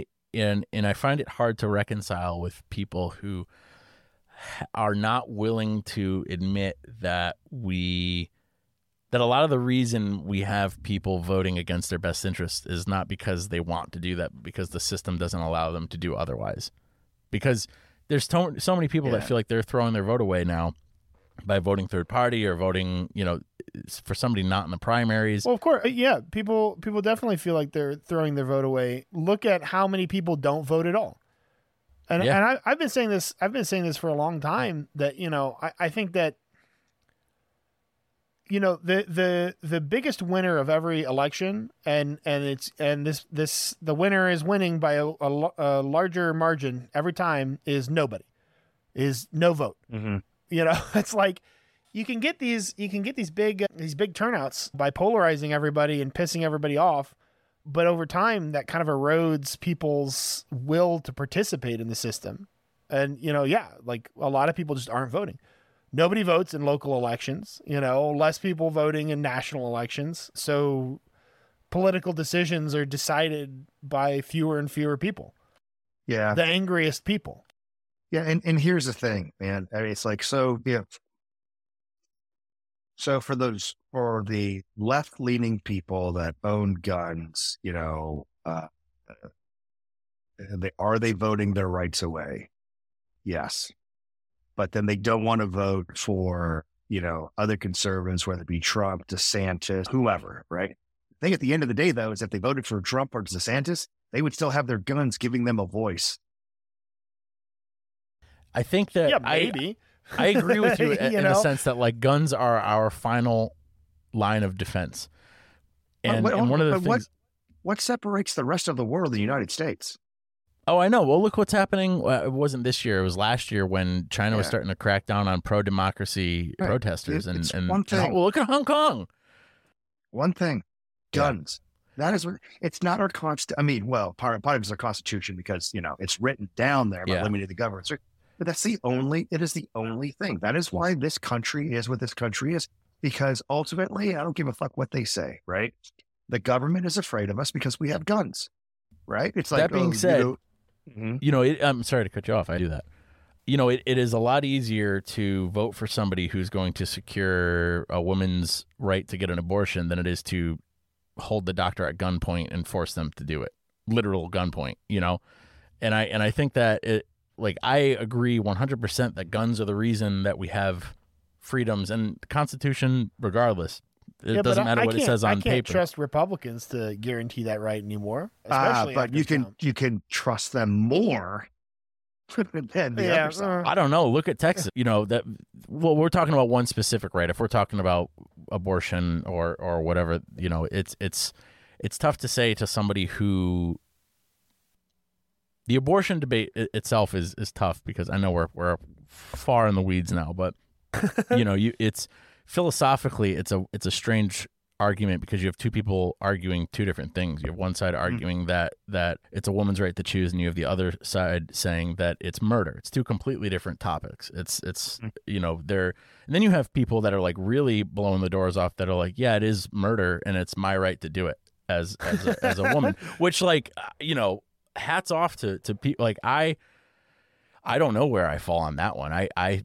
I find it hard to reconcile with people who are not willing to admit that that a lot of the reason we have people voting against their best interest is not because they want to do that, but because the system doesn't allow them to do otherwise. Because there's so many people that feel like they're throwing their vote away now by voting third party or voting, for somebody not in the primaries. Well, of course, yeah. People definitely feel like they're throwing their vote away. Look at how many people don't vote at all. And I've been saying this. I've been saying this for a long time that I think that the biggest winner of every election, and the winner is winning by a larger margin every time, is nobody, is no vote. Mm-hmm. It's like you can get these big turnouts by polarizing everybody and pissing everybody off, but over time that kind of erodes people's will to participate in the system. And like a lot of people just aren't voting. Nobody votes in local elections, less people voting in national elections. So political decisions are decided by fewer and fewer people. Yeah. The angriest people. Yeah. And here's the thing, man. I mean, it's like, so for the left-leaning people that own guns, are they voting their rights away? Yes. But then they don't want to vote for, other conservatives, whether it be Trump, DeSantis, whoever, right? I think at the end of the day, though, is if they voted for Trump or DeSantis, they would still have their guns giving them a voice. I think that maybe. I agree with you in the sense that like guns are our final line of defense. And one of the things. What separates the rest of the world, the United States? Oh, I know. Well, look what's happening. It wasn't this year. It was last year when China was starting to crack down on pro-democracy protesters. It's and one thing. Well, look at Hong Kong. One thing. Guns. That is what, it's not our part of it is our constitution because, it's written down there about limiting the government. But it is the only thing. That is why this country is what this country is, because ultimately, I don't give a fuck what they say, right? The government is afraid of us because we have guns, right? It's like, that being said, I'm sorry to cut you off. I do that. It is a lot easier to vote for somebody who's going to secure a woman's right to get an abortion than it is to hold the doctor at gunpoint and force them to do it. Literal gunpoint, And I think that I agree 100% that guns are the reason that we have freedoms and the Constitution, regardless. It doesn't matter what it says on paper. I can't trust Republicans to guarantee that right anymore. Especially but you can trust them more than the other side. I don't know. Look at Texas. We're talking about one specific right. If we're talking about abortion or whatever, it's tough to say to somebody who. The abortion debate itself is tough because I know we're far in the weeds now, but it's philosophically it's a strange argument because you have two people arguing two different things. You have one side arguing that it's a woman's right to choose, and you have the other side saying that it's murder. It's two completely different topics. It's and then you have people that are like really blowing the doors off that are like, yeah, it is murder and it's my right to do it as a woman, which hats off to people like I don't know where I fall on that one.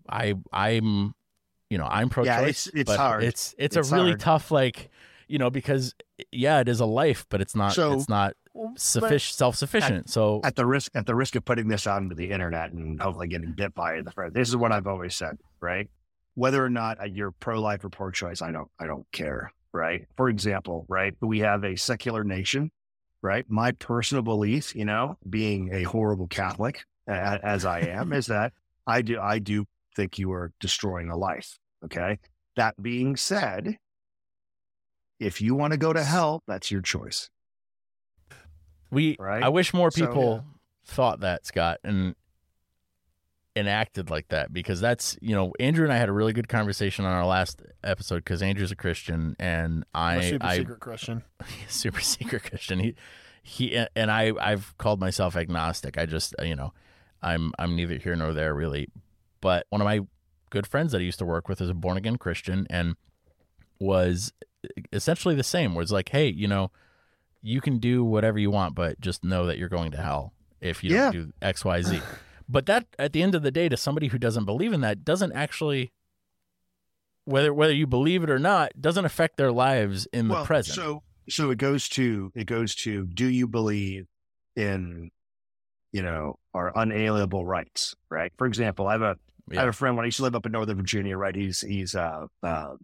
I'm pro-choice. It's but hard. It's a really hard. Tough because it is a life, but it's not self-sufficient. So at the risk of putting this out into the internet and hopefully getting bit by it, this is what I've always said, right? Whether or not you're pro-life or pro-choice, I don't care, right? For example, right, we have a secular nation. Right. My personal belief, being a horrible Catholic as I am, is that I do think you are destroying a life. OK. That being said, if you want to go to hell, that's your choice. I wish more people thought that, Scott, and acted like that, because that's, Andrew and I had a really good conversation on our last episode because Andrew's a Christian and secret Christian. Super secret Christian. He and I've called myself agnostic. I just, I'm neither here nor there really. But one of my good friends that I used to work with is a born again Christian and was essentially the same. Was like, hey, you can do whatever you want, but just know that you're going to hell if you don't do X, Y, Z. But that, at the end of the day, to somebody who doesn't believe in that, doesn't actually, whether you believe it or not, doesn't affect their lives in the present. So it goes to, do you believe in, our unalienable rights, right? For example, I have a friend when I used to live up in Northern Virginia, right? He's head of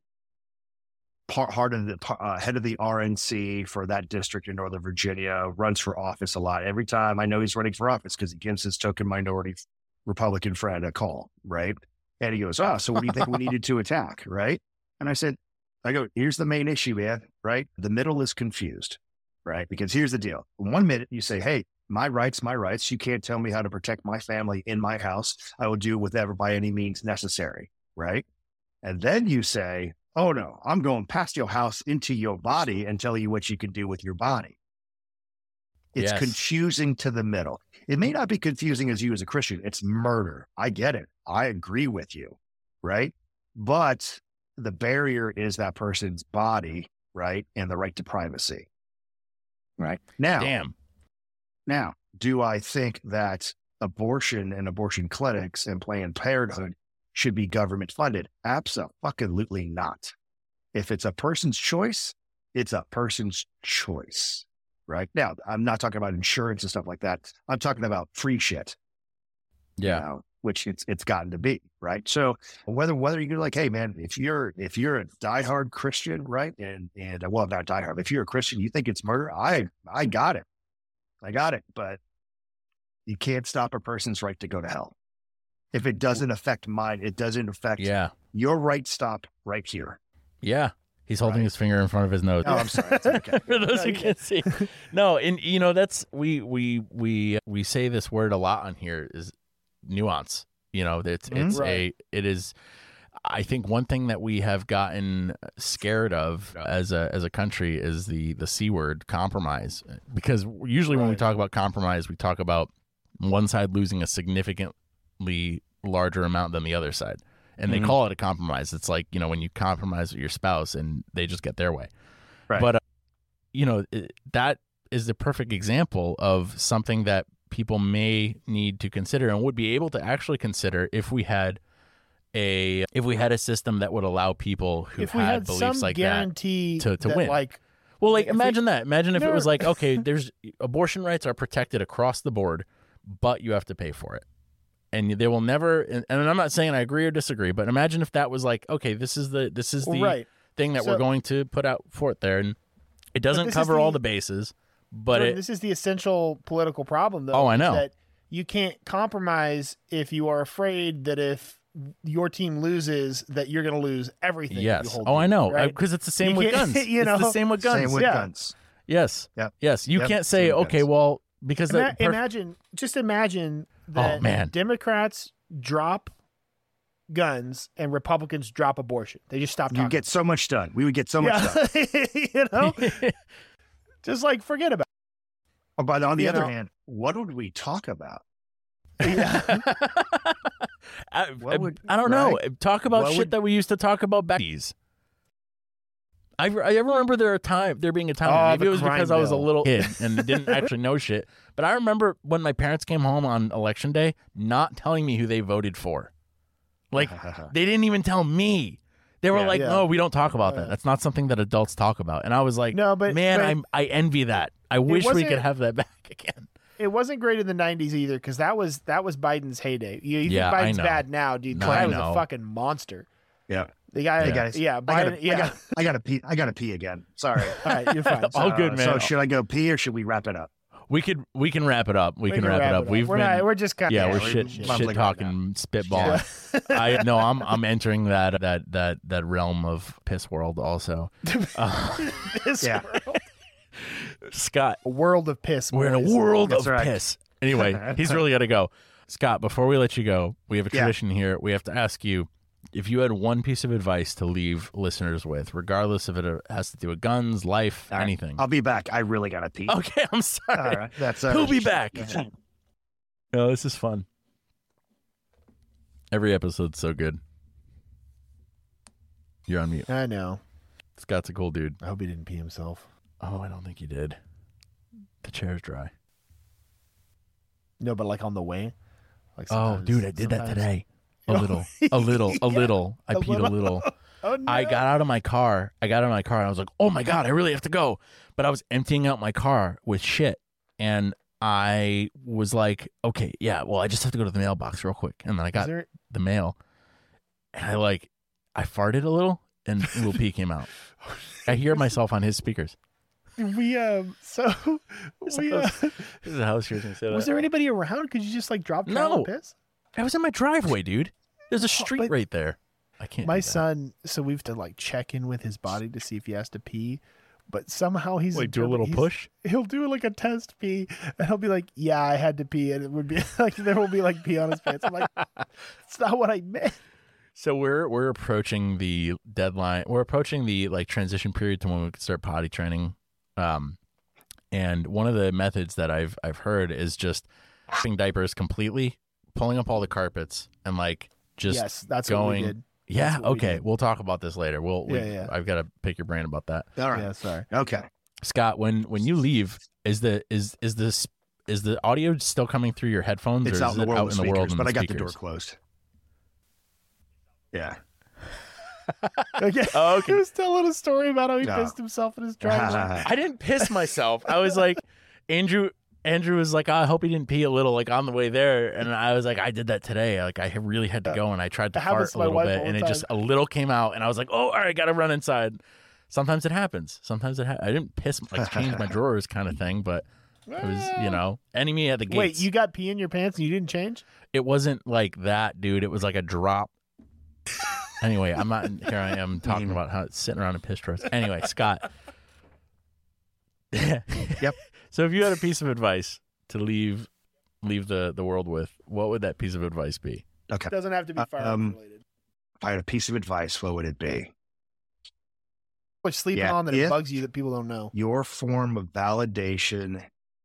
the RNC for that district in Northern Virginia, runs for office a lot. Every time I know he's running for office because he gives his token minority Republican friend a call, right? And he goes, so what do you think we needed to attack, right? And I said, I go, here's the main issue, man, right? The middle is confused, right? Because here's the deal. 1 minute you say, hey, my rights, my rights. You can't tell me how to protect my family in my house. I will do whatever by any means necessary, right? And then you say, oh no, I'm going past your house into your body and tell you what you can do with your body. It's confusing to the middle. It may not be confusing as you as a Christian. It's murder. I get it. I agree with you, right? But the barrier is that person's body, right? And the right to privacy, right? Now, do I think that abortion and abortion clinics and Planned Parenthood should be government funded? Absolutely not. If it's a person's choice, it's a person's choice, right? Now, I'm not talking about insurance and stuff like that. I'm talking about free shit. Yeah. You know, which it's gotten to be, right? So whether you're like, hey man, if you're a diehard Christian, right? And well, not diehard, if you're a Christian, you think it's murder, I got it. But you can't stop a person's right to go to hell. If it doesn't affect mine, it doesn't affect your right. Stop right here. Yeah. He's holding his finger in front of his nose. Oh, I'm sorry. It's okay. For those who can't see. No, and you know, that's we say this word a lot on here is nuance. You know, it is. I think one thing that we have gotten scared of as a country is the C word, compromise. Because usually when we talk about compromise, we talk about one side losing a significantly larger amount than the other side. And they call it a compromise. It's like, you know, when you compromise with your spouse and they just get their way. Right. But, you know, that is the perfect example of something that people may need to consider and would be able to actually consider if we had a system that would allow people who had beliefs like that to win. Well, like imagine that. Imagine if it was like, okay, there's abortion rights are protected across the board, but you have to pay for it. And they will never, and I'm not saying I agree or disagree, but imagine if that was like, okay, this is the thing that we're going to put out forth there, and it doesn't cover all the bases, but this is the essential political problem, though. Oh, I know. That you can't compromise if you are afraid that if your team loses, that you're going to lose everything. Yes. You hold I know, right? Because it's the same with guns. You know, it's the same with guns. Same with guns. Yes. Yep. Yes. You can't say, okay, well, because imagine that Democrats drop guns and Republicans drop abortion. They just stop talking. You get so much done. We would get so much done. You know? Just like forget about it. But on the other hand, what would we talk about? Yeah. I don't know. Talk about shit that we used to talk about back then. I remember there being a time, maybe it was because I was a little kid and didn't actually know shit, but I remember when my parents came home on election day not telling me who they voted for. Like, they didn't even tell me. They were no, we don't talk about that. That's not something that adults talk about. And I was like, I envy that. I wish we could have that back again. It wasn't great in the 90s either, because that was Biden's heyday. You think Biden's bad now, dude. The guy was a fucking monster. Yeah. The guy, Biden, I gotta pee. I gotta pee again. Sorry. All right, you're fine. All good, man. So should I go pee or should we wrap it up? We can wrap it up. We can wrap it up. We're just kind of we're shit talking, spitballing. I'm entering that realm of piss world also. Piss world. Scott, a world of piss. We're in a world of piss. Anyway, he's really got to go. Scott, before we let you go, we have a tradition here. We have to ask you, if you had one piece of advice to leave listeners with, regardless if it has to do with guns, life, anything. I'll be back. I really got to pee. Okay, I'm sorry. All right. That's He'll be back. No, this is fun. Every episode's so good. You're on mute. I know. Scott's a cool dude. I hope he didn't pee himself. Oh, I don't think he did. The chair's dry. No, but like on the way. Like dude, I did that today. A little. I peed a little. Oh, no. I got out of my car. And I was like, oh my God, I really have to go. But I was emptying out my car with shit. And I was like, okay, yeah, well, I just have to go to the mailbox real quick. And then I got the mail. And I farted a little and a little pee came out. I hear myself on his speakers. This is a house here. Was there anybody around? Could you just drop down and piss? I was in my driveway, dude. There's a street right there. I can't. My do that. son, so we have to like check in with his body to see if he has to pee, but somehow he's Like do a little push. He'll do like a test pee, and he'll be like, "Yeah, I had to pee," and it would be like there will be like pee on his pants. I'm like, "It's not what I meant." So we're approaching the deadline. We're approaching the like transition period to when we can start potty training. And one of the methods that I've heard is just washing diapers completely, pulling up all the carpets, and like just Yes, that's going. what we did. Yeah, That's what we okay. did. We'll talk about this later. Yeah. I've got to pick your brain about that. All right. Yeah, sorry. Okay. Scott, when you leave, is the audio still coming through your headphones, It's or out is in it the world out of in the speakers, world? but I got the speakers? door closed. Yeah. Okay. Oh, okay. He was telling a story about how he No. pissed himself in his driveway. I didn't piss myself. I was like, Andrew was like, oh, I hope he didn't pee a little like on the way there. And I was like, I did that today. Like I really had to go and I tried to That happens fart to a my little wife bit all and the it just a time. little came out and I was like, oh, all right, got to run inside. Sometimes it happens. Sometimes I didn't piss, like change my drawers kind of thing, but it was, enemy at the gates. Wait, you got pee in your pants and you didn't change? It wasn't like that, dude. It was like a drop. Anyway, I'm not. Here I am talking about how it's sitting around in piss drawers. Anyway, Scott. Yep. So if you had a piece of advice to leave the world with, what would that piece of advice be? Okay. It doesn't have to be fire related. If I had a piece of advice, what would it be? What's sleeping Yeah, on that if- it bugs you that people don't know? Your form of validation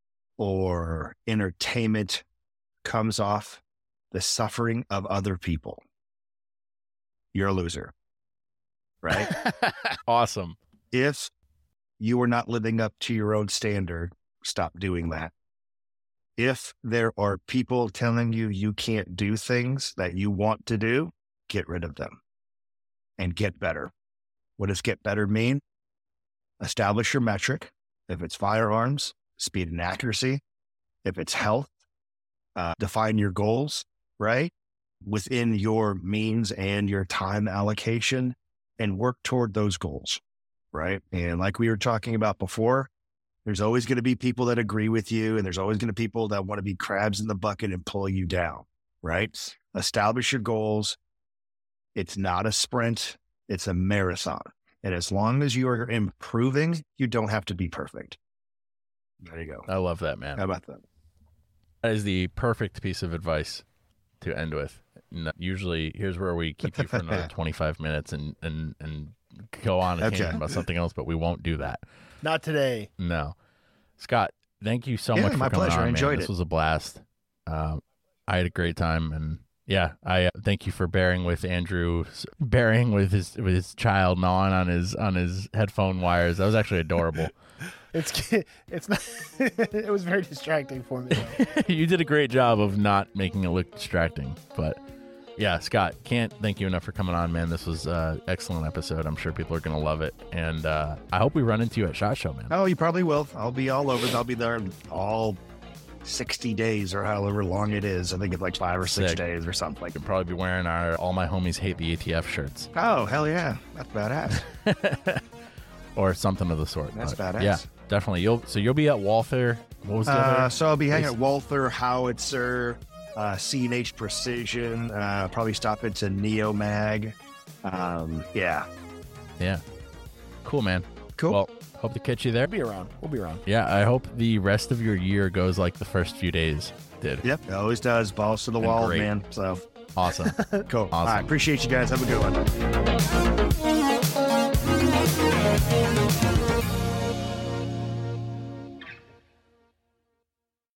or entertainment comes off the suffering of other people. You're a loser, right? Awesome. If you are not living up to your own standard, stop doing that. If there are people telling you you can't do things that you want to do, get rid of them and get better. What does get better mean? Establish your metric. If it's firearms, speed and accuracy. If it's health, define your goals, right? Within your means and your time allocation and work toward those goals, right? And like we were talking about before, there's always going to be people that agree with you and there's always going to be people that want to be crabs in the bucket and pull you down, right? Establish your goals. It's not a sprint. It's a marathon. And as long as you are improving, you don't have to be perfect. There you go. I love that, man. How about that? That is the perfect piece of advice to end with. Usually, here's where we keep you for another 25 minutes and go on a tangent about something else, but we won't do that. Not today. No. Scott, thank you so Yeah, much for my coming pleasure. on, I man. enjoyed This it. was a blast. I had a great time, and yeah, I thank you for bearing with Andrew, bearing with his child gnawing on his headphone wires. That was actually adorable. It's not. It was very distracting for me, though. You did a great job of not making it look distracting, but yeah, Scott, can't thank you enough for coming on, man. This was an excellent episode. I'm sure people are going to love it, and I hope we run into you at SHOT Show, man. Oh, you probably will. I'll be all over. I'll be there all 60 days or however long it is. I think it's like 5 or 6 Sick. days or something like Could probably be wearing our All My Homies Hate the ATF shirts Oh, hell yeah. That's badass. or something of the sort. That's But, badass. Yeah, definitely. You'll be at Walther. What was the other? So I'll be hanging at Walther, Howitzer, C&H Precision, probably stop into Neo Mag. Yeah. Yeah. Cool, man. Cool. Well, hope to catch you there. We'll be around. Yeah, I hope the rest of your year goes like the first few days did. Yep. It always does. Balls to the Been wall, great. man. So Awesome. cool. All Awesome. right. Appreciate you guys. Have a good one.